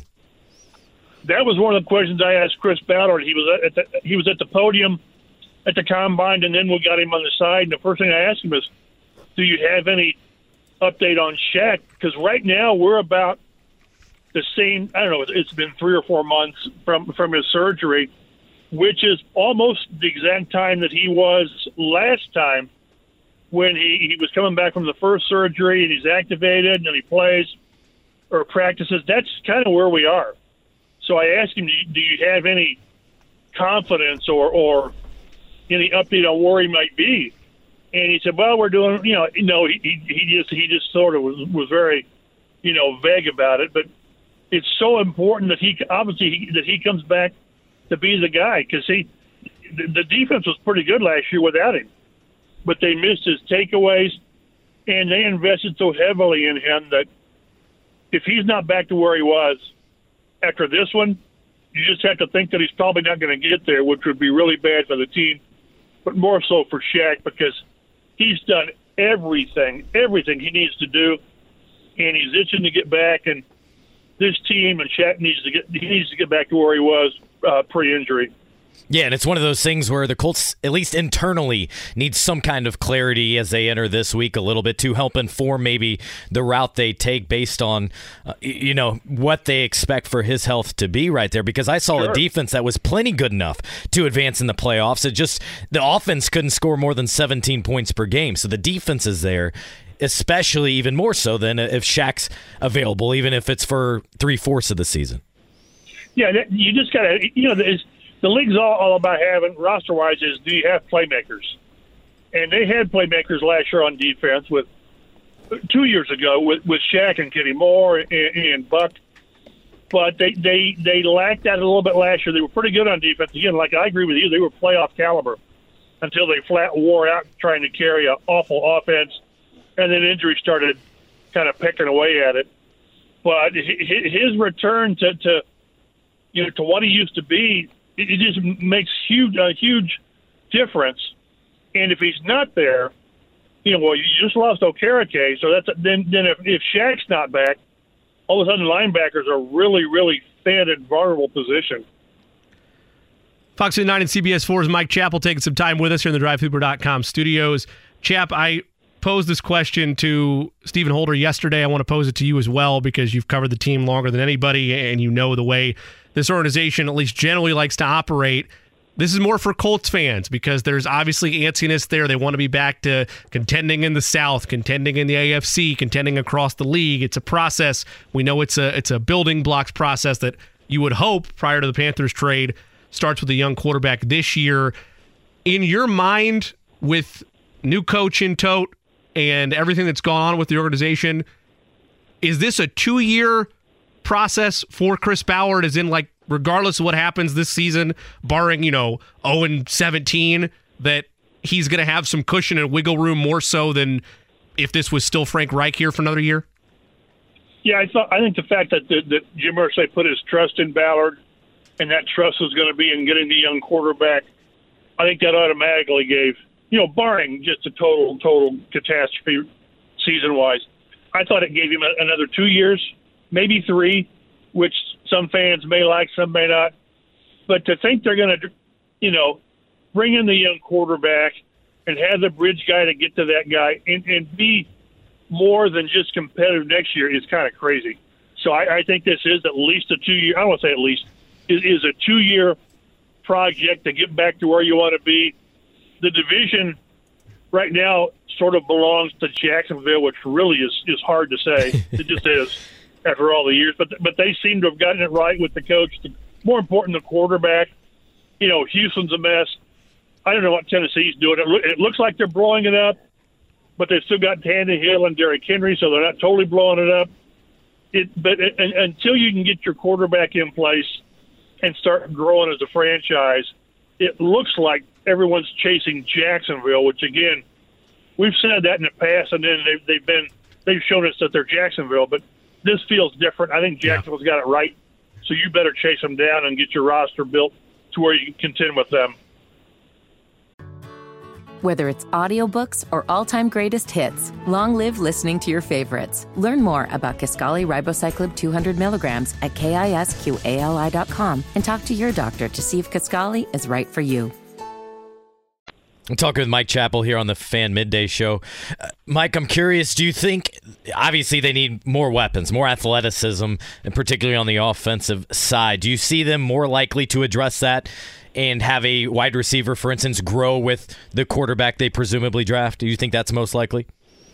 That was one of the questions I asked Chris Ballard. He was at the, he was at the podium at the combine, and then we got him on the side. And the first thing I asked him is, "Do you have any update on Shaq?" Because right now we're about the same. I don't know. It's been three or four months from from his surgery, which is almost the exact time that he was last time when he, he was coming back from the first surgery, and he's activated and then he plays or practices. That's kind of where we are. So I asked him, do you, do you have any confidence or, or any update on where he might be? And he said, well, we're doing, you know, no, he, he, he just he just sort of was, was very, you know, vague about it. But it's so important that he, obviously, he, that he comes back to be the guy, because he, the, the defense was pretty good last year without him. But they missed his takeaways, and they invested so heavily in him that if he's not back to where he was after this one, you just have to think that he's probably not going to get there, which would be really bad for the team, but more so for Shaq, because he's done everything, everything he needs to do, and he's itching to get back. And this team and Shaq needs to get he needs to get back to where he was uh, pre-injury. Yeah, and it's one of those things where the Colts, at least internally, need some kind of clarity as they enter this week a little bit to help inform maybe the route they take based on, uh, you know, what they expect for his health to be right there. Because I saw sure. a defense that was plenty good enough to advance in the playoffs. It just, the offense couldn't score more than seventeen points per game. So the defense is there, especially even more so than if Shaq's available, even if it's for three-fourths of the season. Yeah, you just got to, you know, it's, the league's all, all about having, roster-wise, is do you have playmakers? And they had playmakers last year on defense with two years ago with, with Shaq and Kenny Moore and, and Buck. But they, they, they lacked that a little bit last year. They were pretty good on defense. Again, like I agree with you, they were playoff caliber until they flat wore out trying to carry an awful offense. And then injury started kind of pecking away at it. But his return to, to you know, to what he used to be, it just makes huge a huge difference. And if he's not there, you know, well, you just lost Okereke, so that's then. Then if, if Shaq's not back, all of a sudden linebackers are really, really thin and vulnerable position. Fox nine and C B S four's Mike Chappell taking some time with us here in the drive hooper dot com studios. Chap, I posed this question to Stephen Holder yesterday. I want to pose it to you as well, because you've covered the team longer than anybody and you know the way this organization at least generally likes to operate. This is more for Colts fans because there's obviously antsiness there. They want to be back to contending in the South, contending in the A F C, contending across the league. It's a process. We know it's a it's a building blocks process that you would hope prior to the Panthers trade starts with a young quarterback this year. In your mind, with new coach in tote and everything that's gone on with the organization, is this a two-year process for Chris Ballard, as in, like, regardless of what happens this season, barring, you know, oh and seventeen, that he's going to have some cushion and wiggle room more so than if this was still Frank Reich here for another year? Yeah, I thought I think the fact that, that, that Jim Irsay put his trust in Ballard, and that trust was going to be in getting the young quarterback, I think that automatically gave, you know, barring just a total, total catastrophe season-wise, I thought it gave him a, another two years, maybe three, which some fans may like, some may not. But to think they're going to, you know, bring in the young quarterback and have the bridge guy to get to that guy and, and be more than just competitive next year is kind of crazy. So I, I think this is at least a two-year – I don't want to say at least – is, is a two-year project to get back to where you want to be. The division right now sort of belongs to Jacksonville, which really is, is hard to say. It just is. After all the years, but but they seem to have gotten it right with the coach. The, more important, the quarterback. You know, Houston's a mess. I don't know what Tennessee's doing. It, lo- it looks like they're blowing it up, but they've still got Tannehill and Derrick Henry, so they're not totally blowing it up. It, but it, and, until you can get your quarterback in place and start growing as a franchise, it looks like everyone's chasing Jacksonville, which, again, we've said that in the past, and then they've, they've been they've shown us that they're Jacksonville, but this feels different. I think Jacksonville's got it right, so you better chase them down and get your roster built to where you can contend with them. Whether it's audiobooks or all-time greatest hits, long live listening to your favorites. Learn more about Kisqali Ribociclib two hundred milligrams at kisqali dot com and talk to your doctor to see if Kisqali is right for you. I'm talking with Mike Chappell here on the Fan Midday Show. Uh, Mike, I'm curious, do you think, obviously they need more weapons, more athleticism, and particularly on the offensive side. Do you see them more likely to address that and have a wide receiver, for instance, grow with the quarterback they presumably draft? Do you think that's most likely?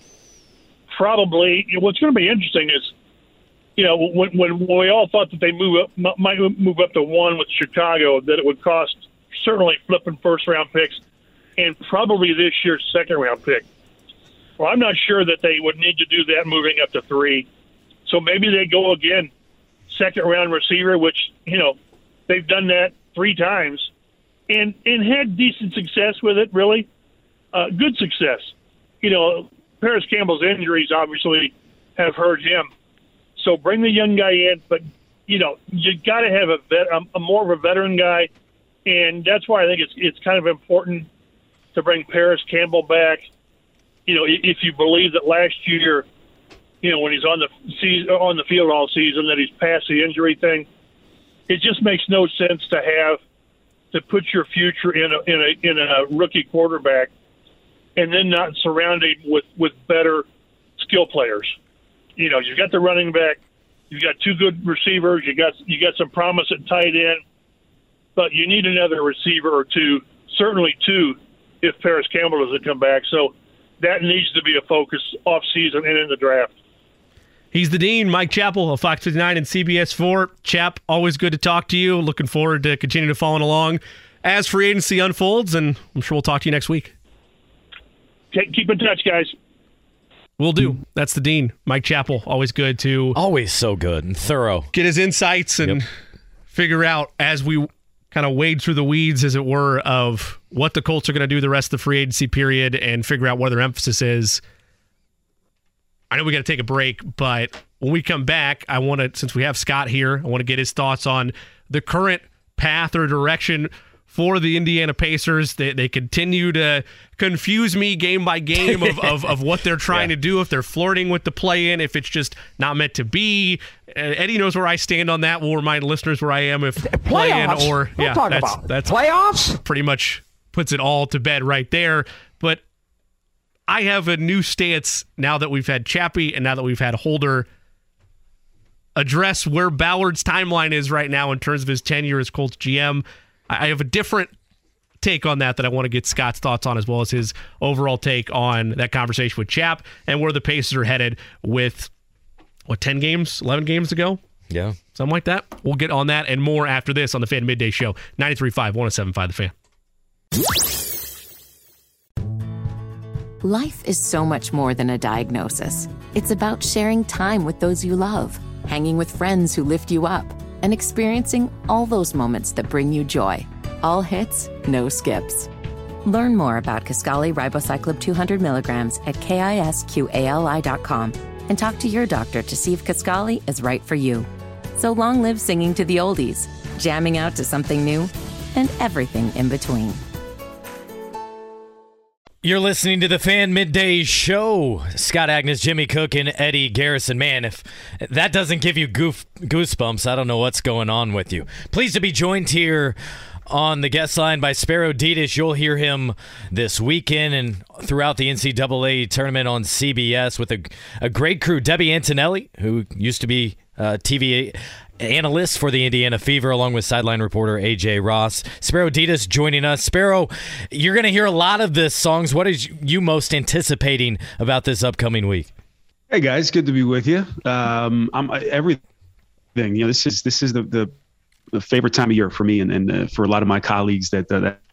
Probably. What's going to be interesting is, you know, when, when we all thought that they move up, might move up to one with Chicago, that it would cost certainly flipping first-round picks and probably this year's second-round pick. Well, I'm not sure that they would need to do that moving up to three. So maybe they go again, second-round receiver, which, you know, they've done that three times and, and had decent success with it, really. Uh, good success. You know, Paris Campbell's injuries obviously have hurt him. So bring the young guy in, but, you know, you got to have a, vet, a, a more of a veteran guy, and that's why I think it's it's kind of important to bring Paris Campbell back. You know, if you believe that last year, you know, when he's on the season, on the field all season, that he's past the injury thing, it just makes no sense to have to put your future in a in a in a rookie quarterback and then not surround him with, with better skill players. You know, you've got the running back, you've got two good receivers, you got you got some promise at tight end, but you need another receiver or two, certainly two, if Paris Campbell doesn't come back. So that needs to be a focus off season and in the draft. He's the Dean, Mike Chappell of Fox fifty-nine and C B S four. Chap, always good to talk to you. Looking forward to continuing to follow along as free agency unfolds, and I'm sure we'll talk to you next week. Keep in touch, guys. Will do. That's the Dean, Mike Chappell. Always good to always so good and thorough. Get his insights and yep. figure out as we kind of wade through the weeds, as it were, of what the Colts are going to do the rest of the free agency period and figure out where their emphasis is. I know we got to take a break, but when we come back, I want to, since we have Scott here, I want to get his thoughts on the current path or direction for the Indiana Pacers. They they continue to confuse me game by game of, of, of what they're trying yeah. to do, if they're flirting with the play-in, if it's just not meant to be. Uh, Eddie knows where I stand on that. We'll remind listeners where I am if play-in or We'll yeah, talk that's, about that's playoffs. Pretty much puts it all to bed right there. But I have a new stance now that we've had Chappie and now that we've had Holder address where Ballard's timeline is right now in terms of his tenure as Colts G M. I have a different take on that that I want to get Scott's thoughts on, as well as his overall take on that conversation with Chap and where the Pacers are headed with, what, ten games, eleven games to go? Yeah. Something like that. We'll get on that and more after this on the Fan Midday Show, ninety-three point five, one oh seven point five The Fan. Life is so much more than a diagnosis. It's about sharing time with those you love, hanging with friends who lift you up, and experiencing all those moments that bring you joy. All hits, no skips. Learn more about Kisqali Ribociclib two hundred milligrams at kisqali dot com and talk to your doctor to see if Kisqali is right for you. So long live singing to the oldies, jamming out to something new, and everything in between. You're listening to the Fan Midday Show. Scott Agnes, Jimmy Cook, and Eddie Garrison. Man, if that doesn't give you goof, goosebumps, I don't know what's going on with you. Pleased to be joined here on the guest line by Sparrow Dedes. You'll hear him this weekend and throughout the N C double A tournament on C B S with a, a great crew. Debbie Antonelli, who used to be uh, T V analyst for the Indiana Fever, along with sideline reporter A J Ross. Sparrow Dedes joining us. Sparrow, you're going to hear a lot of the songs. What is you most anticipating about this upcoming week? Hey guys, good to be with you. Um, I'm everything. You know, this is this is the the, the favorite time of year for me and, and uh, for a lot of my colleagues that uh, that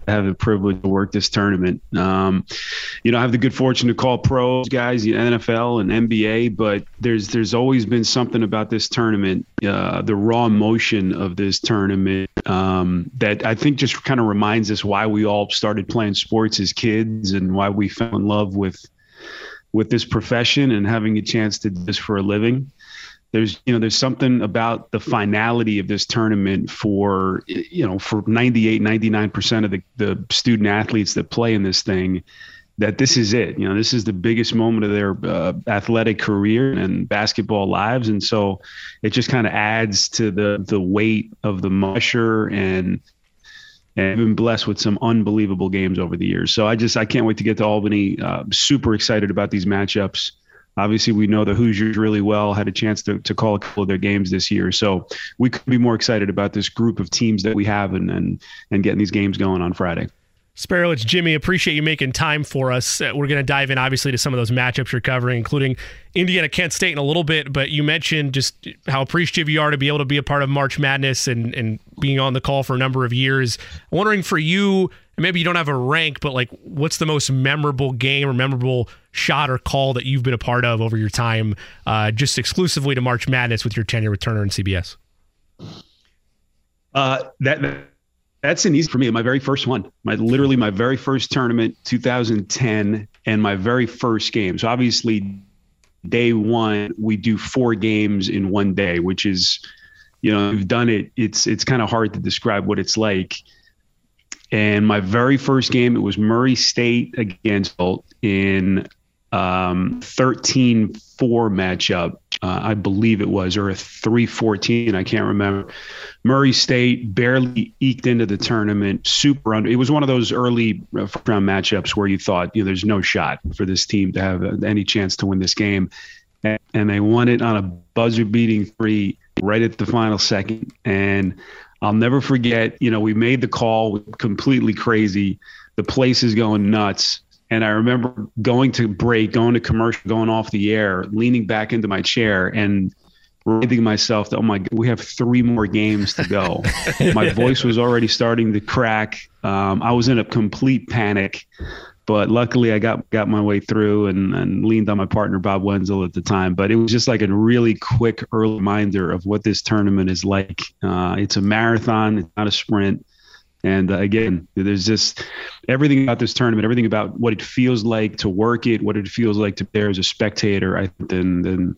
have the privilege to work this tournament. Um, you know, I have the good fortune to call pros guys, the N F L and N B A, but there's there's always been something about this tournament, uh, the raw emotion of this tournament, um, that I think just kind of reminds us why we all started playing sports as kids and why we fell in love with with this profession and having a chance to do this for a living. There's, you know, there's something about the finality of this tournament for, you know, for ninety-eight, ninety-nine percent of the, the student athletes that play in this thing, that this is it. You know, this is the biggest moment of their uh, athletic career and basketball lives. And so it just kind of adds to the, the weight of the musher, and, and I've been blessed with some unbelievable games over the years. So I just, I can't wait to get to Albany. Uh, super excited about these matchups. Obviously, we know the Hoosiers really well, had a chance to, to call a couple of their games this year. So we could be more excited about this group of teams that we have and and, and getting these games going on Friday. Sparrow, it's Jimmy. Appreciate you making time for us. Uh, we're going to dive in, obviously, to some of those matchups you're covering, including Indiana, Kent State in a little bit. But you mentioned just how appreciative you are to be able to be a part of March Madness and, and being on the call for a number of years. I'm wondering for you, and maybe you don't have a rank, but like, what's the most memorable game or memorable shot or call that you've been a part of over your time, uh, just exclusively to March Madness with your tenure with Turner and C B S? Uh, that, that that's an easy for me. My very first one, my literally my very first tournament, two thousand ten, and my very first game. So obviously, day one we do four games in one day, which is, you know, we've done it. It's it's kind of hard to describe what it's like. And my very first game, it was Murray State against Holt in um, thirteen four matchup, uh, I believe it was, or a three fourteen, I can't remember. Murray State barely eked into the tournament, super under. It was one of those early first-round matchups where you thought, you know, there's no shot for this team to have any chance to win this game. And, and they won it on a buzzer-beating three right at the final second. And I'll never forget, you know, we made the call completely crazy. The place is going nuts. And I remember going to break, going to commercial, going off the air, leaning back into my chair and reminding myself that, oh my, we have three more games to go. My voice was already starting to crack. Um, I was in a complete panic, but luckily I got, got my way through and, and leaned on my partner, Bob Wenzel, at the time. But it was just like a really quick early reminder of what this tournament is like. Uh, it's a marathon. It's not a sprint. And uh, again, there's just everything about this tournament, everything about what it feels like to work it, what it feels like to be there as a spectator, I think, than, than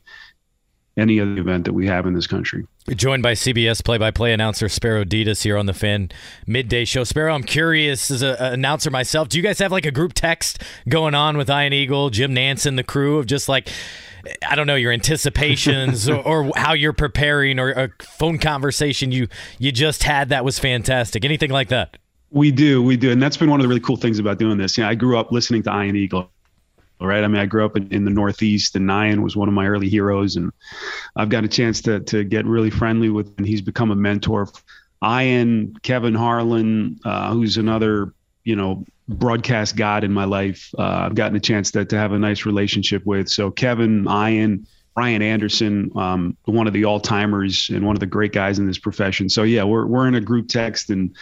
any other event that we have in this country. Joined by C B S play-by-play announcer Sparrow Dedes here on the Fan Midday Show. Sparrow, I'm curious, as an announcer myself, do you guys have like a group text going on with Ian Eagle, Jim Nance, and the crew of just like, I don't know, your anticipations or, or how you're preparing, or a phone conversation you you just had that was fantastic? Anything like that? We do, we do. And that's been one of the really cool things about doing this. You know, I grew up listening to Ian Eagle, right? I mean, I grew up in, in the Northeast, and Ian was one of my early heroes, and I've got a chance to to get really friendly with him, and he's become a mentor. Ian, Kevin Harlan, uh, who's another, you know, broadcast god in my life, uh, I've gotten a chance to, to have a nice relationship with. So Kevin, Ian, Brian Anderson, um, one of the all-timers and one of the great guys in this profession. So yeah, we're we're in a group text, and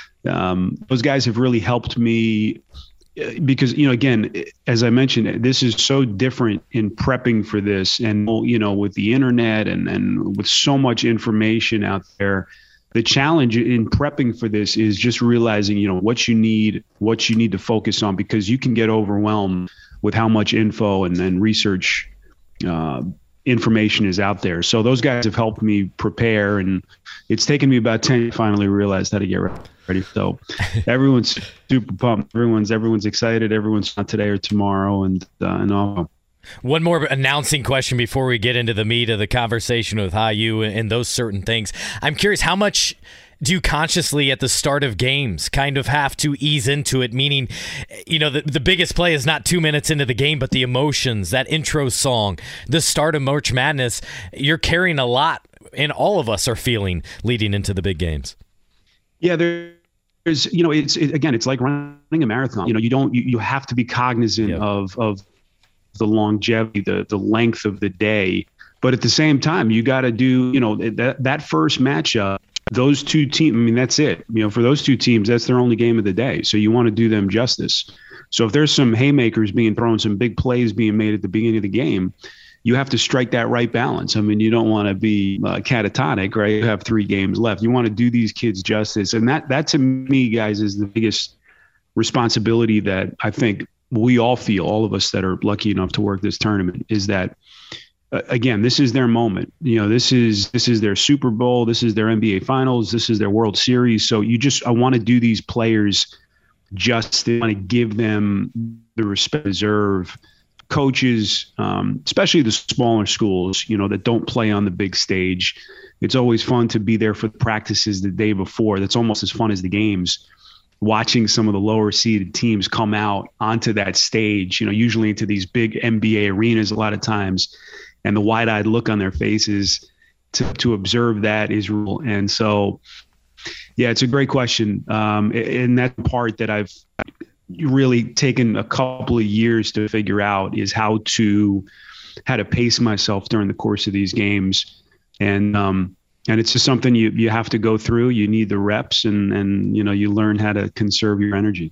um, those guys have really helped me because, you know, again, as I mentioned, this is so different in prepping for this, and, you know, with the internet and, and with so much information out there. The challenge in prepping for this is just realizing, you know, what you need, what you need to focus on, because you can get overwhelmed with how much info and, and research uh, information is out there. So those guys have helped me prepare, and it's taken me about ten to finally realize how to get ready. So everyone's super pumped. Everyone's everyone's excited. Everyone's not today or tomorrow, and uh, and all. One more announcing question before we get into the meat of the conversation with Hayu and those certain things. I'm curious, how much do you consciously at the start of games kind of have to ease into it? Meaning, you know, the, the biggest play is not two minutes into the game, but the emotions, that intro song, the start of March Madness, you're carrying a lot, and all of us are feeling leading into the big games. Yeah, there. There's, you know, it's it, again, it's like running a marathon. You know, you don't, you, you have to be cognizant yep. of of the longevity, the the length of the day, but at the same time, you got to do, you know, that that first matchup those two teams, I mean, that's it. You know, for those two teams, that's their only game of the day. So you want to do them justice. So if there's some haymakers being thrown, some big plays being made at the beginning of the game, you have to strike that right balance. I mean, you don't want to be uh, catatonic, right? You have three games left. You want to do these kids justice. And that, that to me, guys, is the biggest responsibility that I think we all feel, all of us that are lucky enough to work this tournament, is that, uh, again, this is their moment. You know, this is this is their Super Bowl. This is their N B A Finals. This is their World Series. So you just, I want to do these players justice. I want to give them the respect they deserve. Coaches, um, especially the smaller schools, you know, that don't play on the big stage. It's always fun to be there for the practices the day before. That's almost as fun as the games. Watching some of the lower seeded teams come out onto that stage, you know, usually into these big N B A arenas a lot of times, and the wide-eyed look on their faces to, to observe that is real. And so, yeah, it's a great question. Um, and that part that I've really taken a couple of years to figure out is how to how to pace myself during the course of these games. And um, and it's just something you you have to go through. You need the reps, and and you know, you learn how to conserve your energy.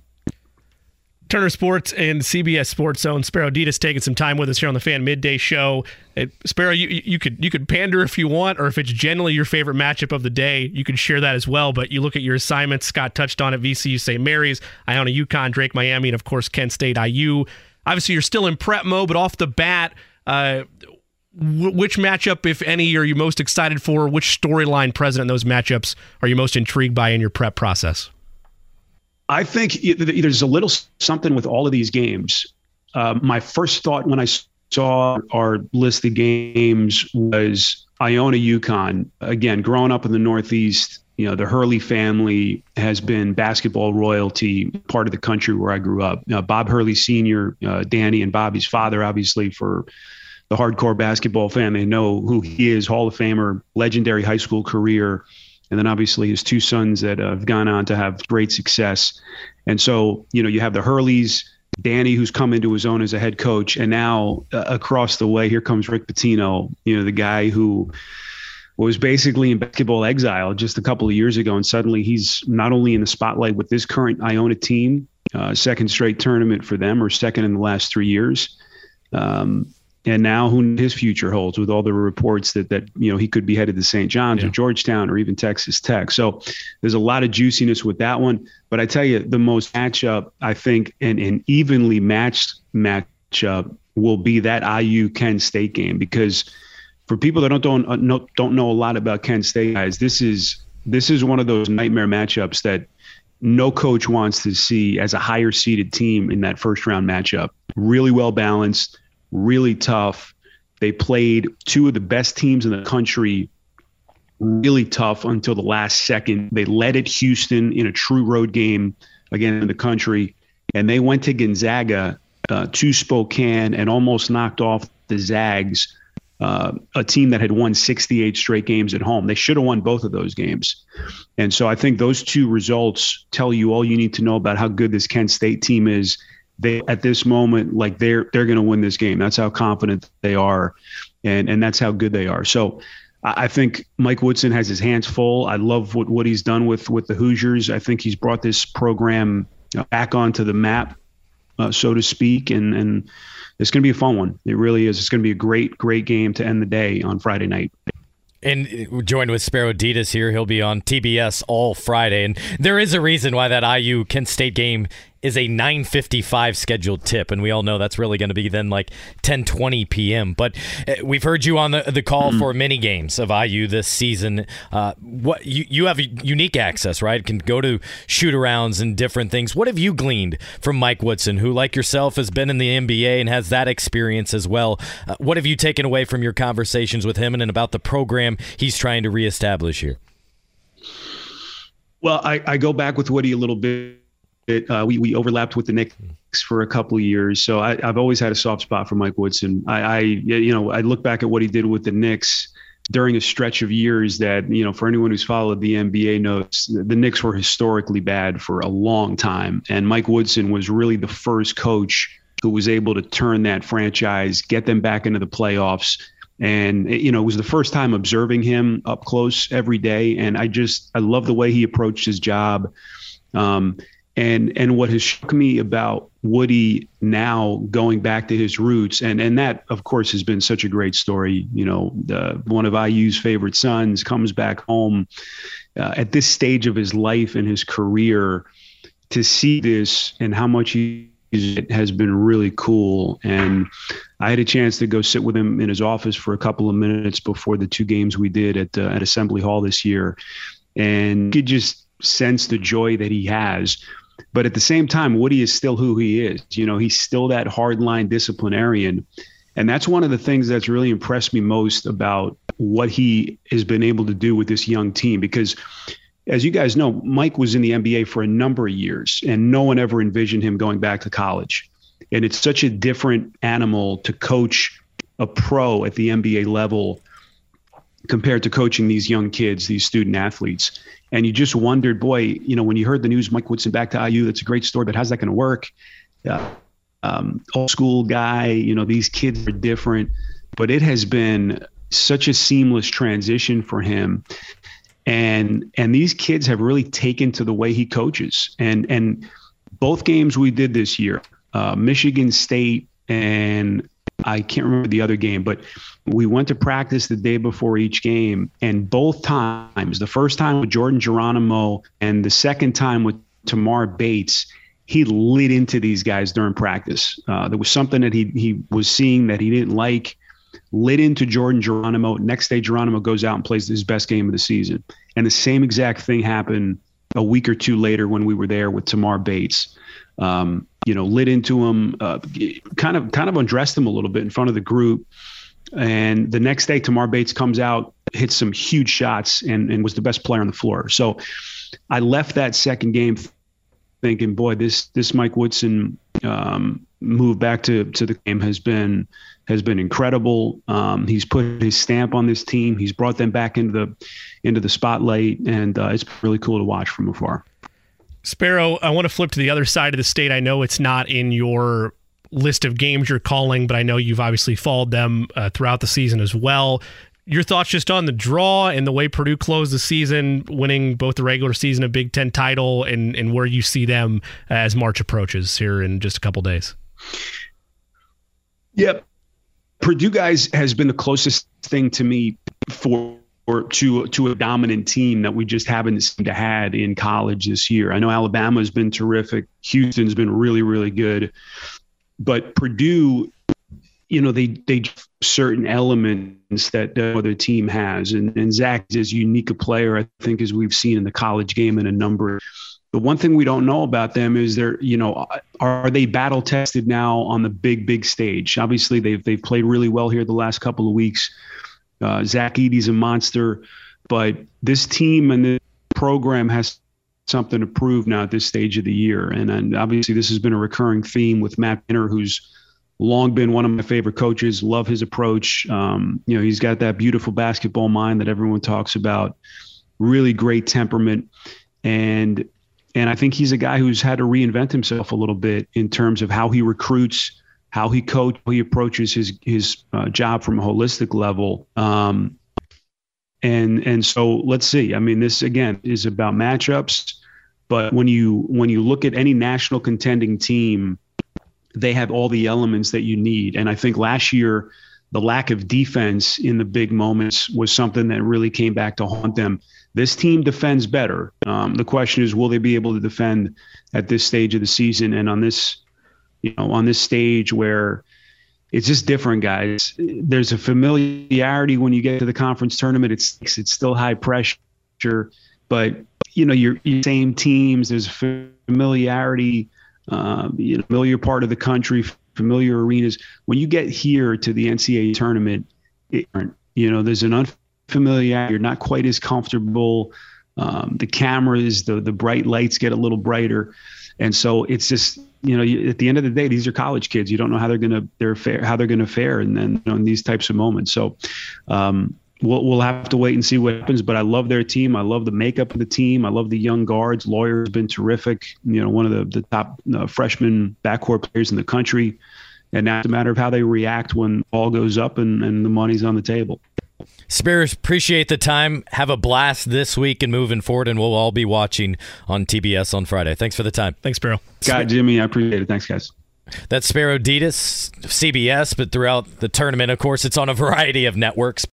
Turner Sports and C B S Sports Zone. Sparrow Dedes taking some time with us here on the Fan Midday Show. Hey, Sparrow, you, you could you could pander if you want, or if it's generally your favorite matchup of the day, you can share that as well. But you look at your assignments. Scott touched on it. V C U Saint Mary's, Iona UConn, Drake Miami, and of course Kent State I U. Obviously, you're still in prep mode, but off the bat, uh, w- which matchup, if any, are you most excited for? Which storyline present in those matchups are you most intrigued by in your prep process? I think there's a little something with all of these games. Uh, my first thought when I saw our list of games was Iona UConn. Again, growing up in the Northeast, you know, the Hurley family has been basketball royalty, part of the country where I grew up. Uh, Bob Hurley Senior, uh, Danny and Bobby's father, obviously, for the hardcore basketball fan, they know who he is, Hall of Famer, legendary high school career. And then obviously his two sons that have gone on to have great success. And so, you know, you have the Hurleys, Danny, who's come into his own as a head coach. And now uh, across the way, here comes Rick Pitino, you know, the guy who was basically in basketball exile just a couple of years ago. And suddenly he's not only in the spotlight with this current Iona team, uh, second straight tournament for them, or second in the last three years. Um, And now who his future holds, with all the reports that, that you know, he could be headed to Saint John's yeah. or Georgetown or even Texas Tech. So there's a lot of juiciness with that one. But I tell you, the most matchup, I think, and an evenly matched matchup will be that I U Kent State game. Because for people that don't don't, uh, know, don't know a lot about Kent State, guys, this is this is one of those nightmare matchups that no coach wants to see as a higher seeded team in that first round matchup. Really well balanced. Really tough. They played two of the best teams in the country really tough until the last second. They led at Houston in a true road game again in the country, and they went to Gonzaga, uh, to Spokane, and almost knocked off the Zags, uh, a team that had won sixty-eight straight games at home. They should have won both of those games. And so I think those two results tell you all you need to know about how good this Kent State team is. They, at this moment, like they're they're going to win this game. That's how confident they are, and and that's how good they are. So I think Mike Woodson has his hands full. I love what, what he's done with with the Hoosiers. I think he's brought this program back onto the map, uh, so to speak, and and it's going to be a fun one. It really is. It's going to be a great great game to end the day on Friday night. And we're joined with Sparrow Dedes here. He'll be on T B S all Friday. And there is a reason why that I U Kent State game is a nine fifty-five scheduled tip, and we all know that's really going to be then like ten twenty p.m. But we've heard you on the the call mm-hmm. for mini games of I U this season. Uh, what you you have unique access, right? Can go to shoot-arounds and different things. What have you gleaned from Mike Woodson, who, like yourself, has been in the N B A and has that experience as well? Uh, what have you taken away from your conversations with him and about the program he's trying to reestablish here? Well, I, I go back with Woody a little bit. It, uh, we we overlapped with the Knicks for a couple of years, so I, I've always had a soft spot for Mike Woodson. I, I you know I look back at what he did with the Knicks during a stretch of years that, you know, for anyone who's followed the N B A knows the Knicks were historically bad for a long time, and Mike Woodson was really the first coach who was able to turn that franchise, get them back into the playoffs, And, you know, it was the first time observing him up close every day. And I just, I love the way he approached his job. Um, and, and what has shocked me about Woody now going back to his roots, and, and that, of course, has been such a great story. You know, the, one of I U's favorite sons comes back home uh, at this stage of his life and his career. To see this and how much he it has been really cool. And I had a chance to go sit with him in his office for a couple of minutes before the two games we did at uh, at Assembly Hall this year. And you could just sense the joy that he has. But at the same time, Woody is still who he is. You know, he's still that hardline disciplinarian. And that's one of the things that's really impressed me most about what he has been able to do with this young team. Because as you guys know, Mike was in the N B A for a number of years, and no one ever envisioned him going back to college. And it's such a different animal to coach a pro at the N B A level compared to coaching these young kids, these student athletes. And you just wondered, boy, you know, when you heard the news, Mike Woodson back to I U, that's a great story, but how's that going to work? Uh, um, old school guy, you know, these kids are different, but it has been such a seamless transition for him. And and these kids have really taken to the way he coaches. And and both games we did this year, uh, Michigan State and I can't remember the other game, but we went to practice the day before each game. And both times, the first time with Jordan Geronimo and the second time with Tamar Bates, he lit into these guys during practice. Uh, there was something that he he was seeing that he didn't like. Lit into Jordan Geronimo. Next day, Geronimo goes out and plays his best game of the season. And the same exact thing happened a week or two later when we were there with Tamar Bates. Um, you know, lit into him, uh, kind of kind of undressed him a little bit in front of the group. And the next day, Tamar Bates comes out, hits some huge shots, and, and was the best player on the floor. So I left that second game thinking, boy, this this Mike Woodson um, move back to to the game has been has been incredible. Um, he's put his stamp on this team. He's brought them back into the into the spotlight, and uh, it's really cool to watch from afar. Sparrow, I want to flip to the other side of the state. I know it's not in your list of games you're calling, but I know you've obviously followed them uh, throughout the season as well. Your thoughts just on the draw and the way Purdue closed the season, winning both the regular season and Big Ten title, and, and where you see them as March approaches here in just a couple days. Yep. Purdue, guys, has been the closest thing to me for or to to a dominant team that we just haven't seemed to had in college this year. I know Alabama has been terrific. Houston's been really, really good. But Purdue, you know, they they certain elements that no other team has. And, and Zach is as unique a player, I think, as we've seen in the college game in a number. The one thing we don't know about them is they're, you know, are they battle tested now on the big, big stage? Obviously, they've they've played really well here the last couple of weeks. Uh, Zach Edey's a monster, but this team and the program has something to prove now at this stage of the year. And, and obviously, this has been a recurring theme with Matt Pinner, who's long been one of my favorite coaches. Love his approach. Um, you know, he's got that beautiful basketball mind that everyone talks about. Really great temperament, and and I think he's a guy who's had to reinvent himself a little bit in terms of how he recruits, how he coaches, how he approaches his his uh, job from a holistic level. Um, and and so let's see. I mean, this again is about matchups, but when you when you look at any national contending team, they have all the elements that you need. And I think last year, the lack of defense in the big moments was something that really came back to haunt them. This team defends better. Um, the question is, will they be able to defend at this stage of the season and on this, you know, on this stage where it's just different, guys. There's a familiarity when you get to the conference tournament. It's it's still high pressure, but you know, you're, you're same teams. There's familiarity. Um, you know, familiar part of the country, familiar arenas. When you get here to the N C double A tournament, it, you know, there's an unfamiliar. You're not quite as comfortable. Um, the cameras, the the bright lights get a little brighter, and so it's just, you know, you, at the end of the day, these are college kids. You don't know how they're gonna they're fare, how they're gonna fare, and then, you know, in these types of moments. So. Um, We'll we'll have to wait and see what happens, but I love their team. I love the makeup of the team. I love the young guards. Lawyer's been terrific. You know, one of the the top uh, freshman backcourt players in the country. And now it's a matter of how they react when all goes up and, and the money's on the table. Spears, appreciate the time. Have a blast this week and moving forward, and we'll all be watching on T B S on Friday. Thanks for the time. Thanks, Sparrow. Scott, Jimmy, I appreciate it. Thanks, guys. That's Sparrow Dedes, C B S, but throughout the tournament, of course, it's on a variety of networks.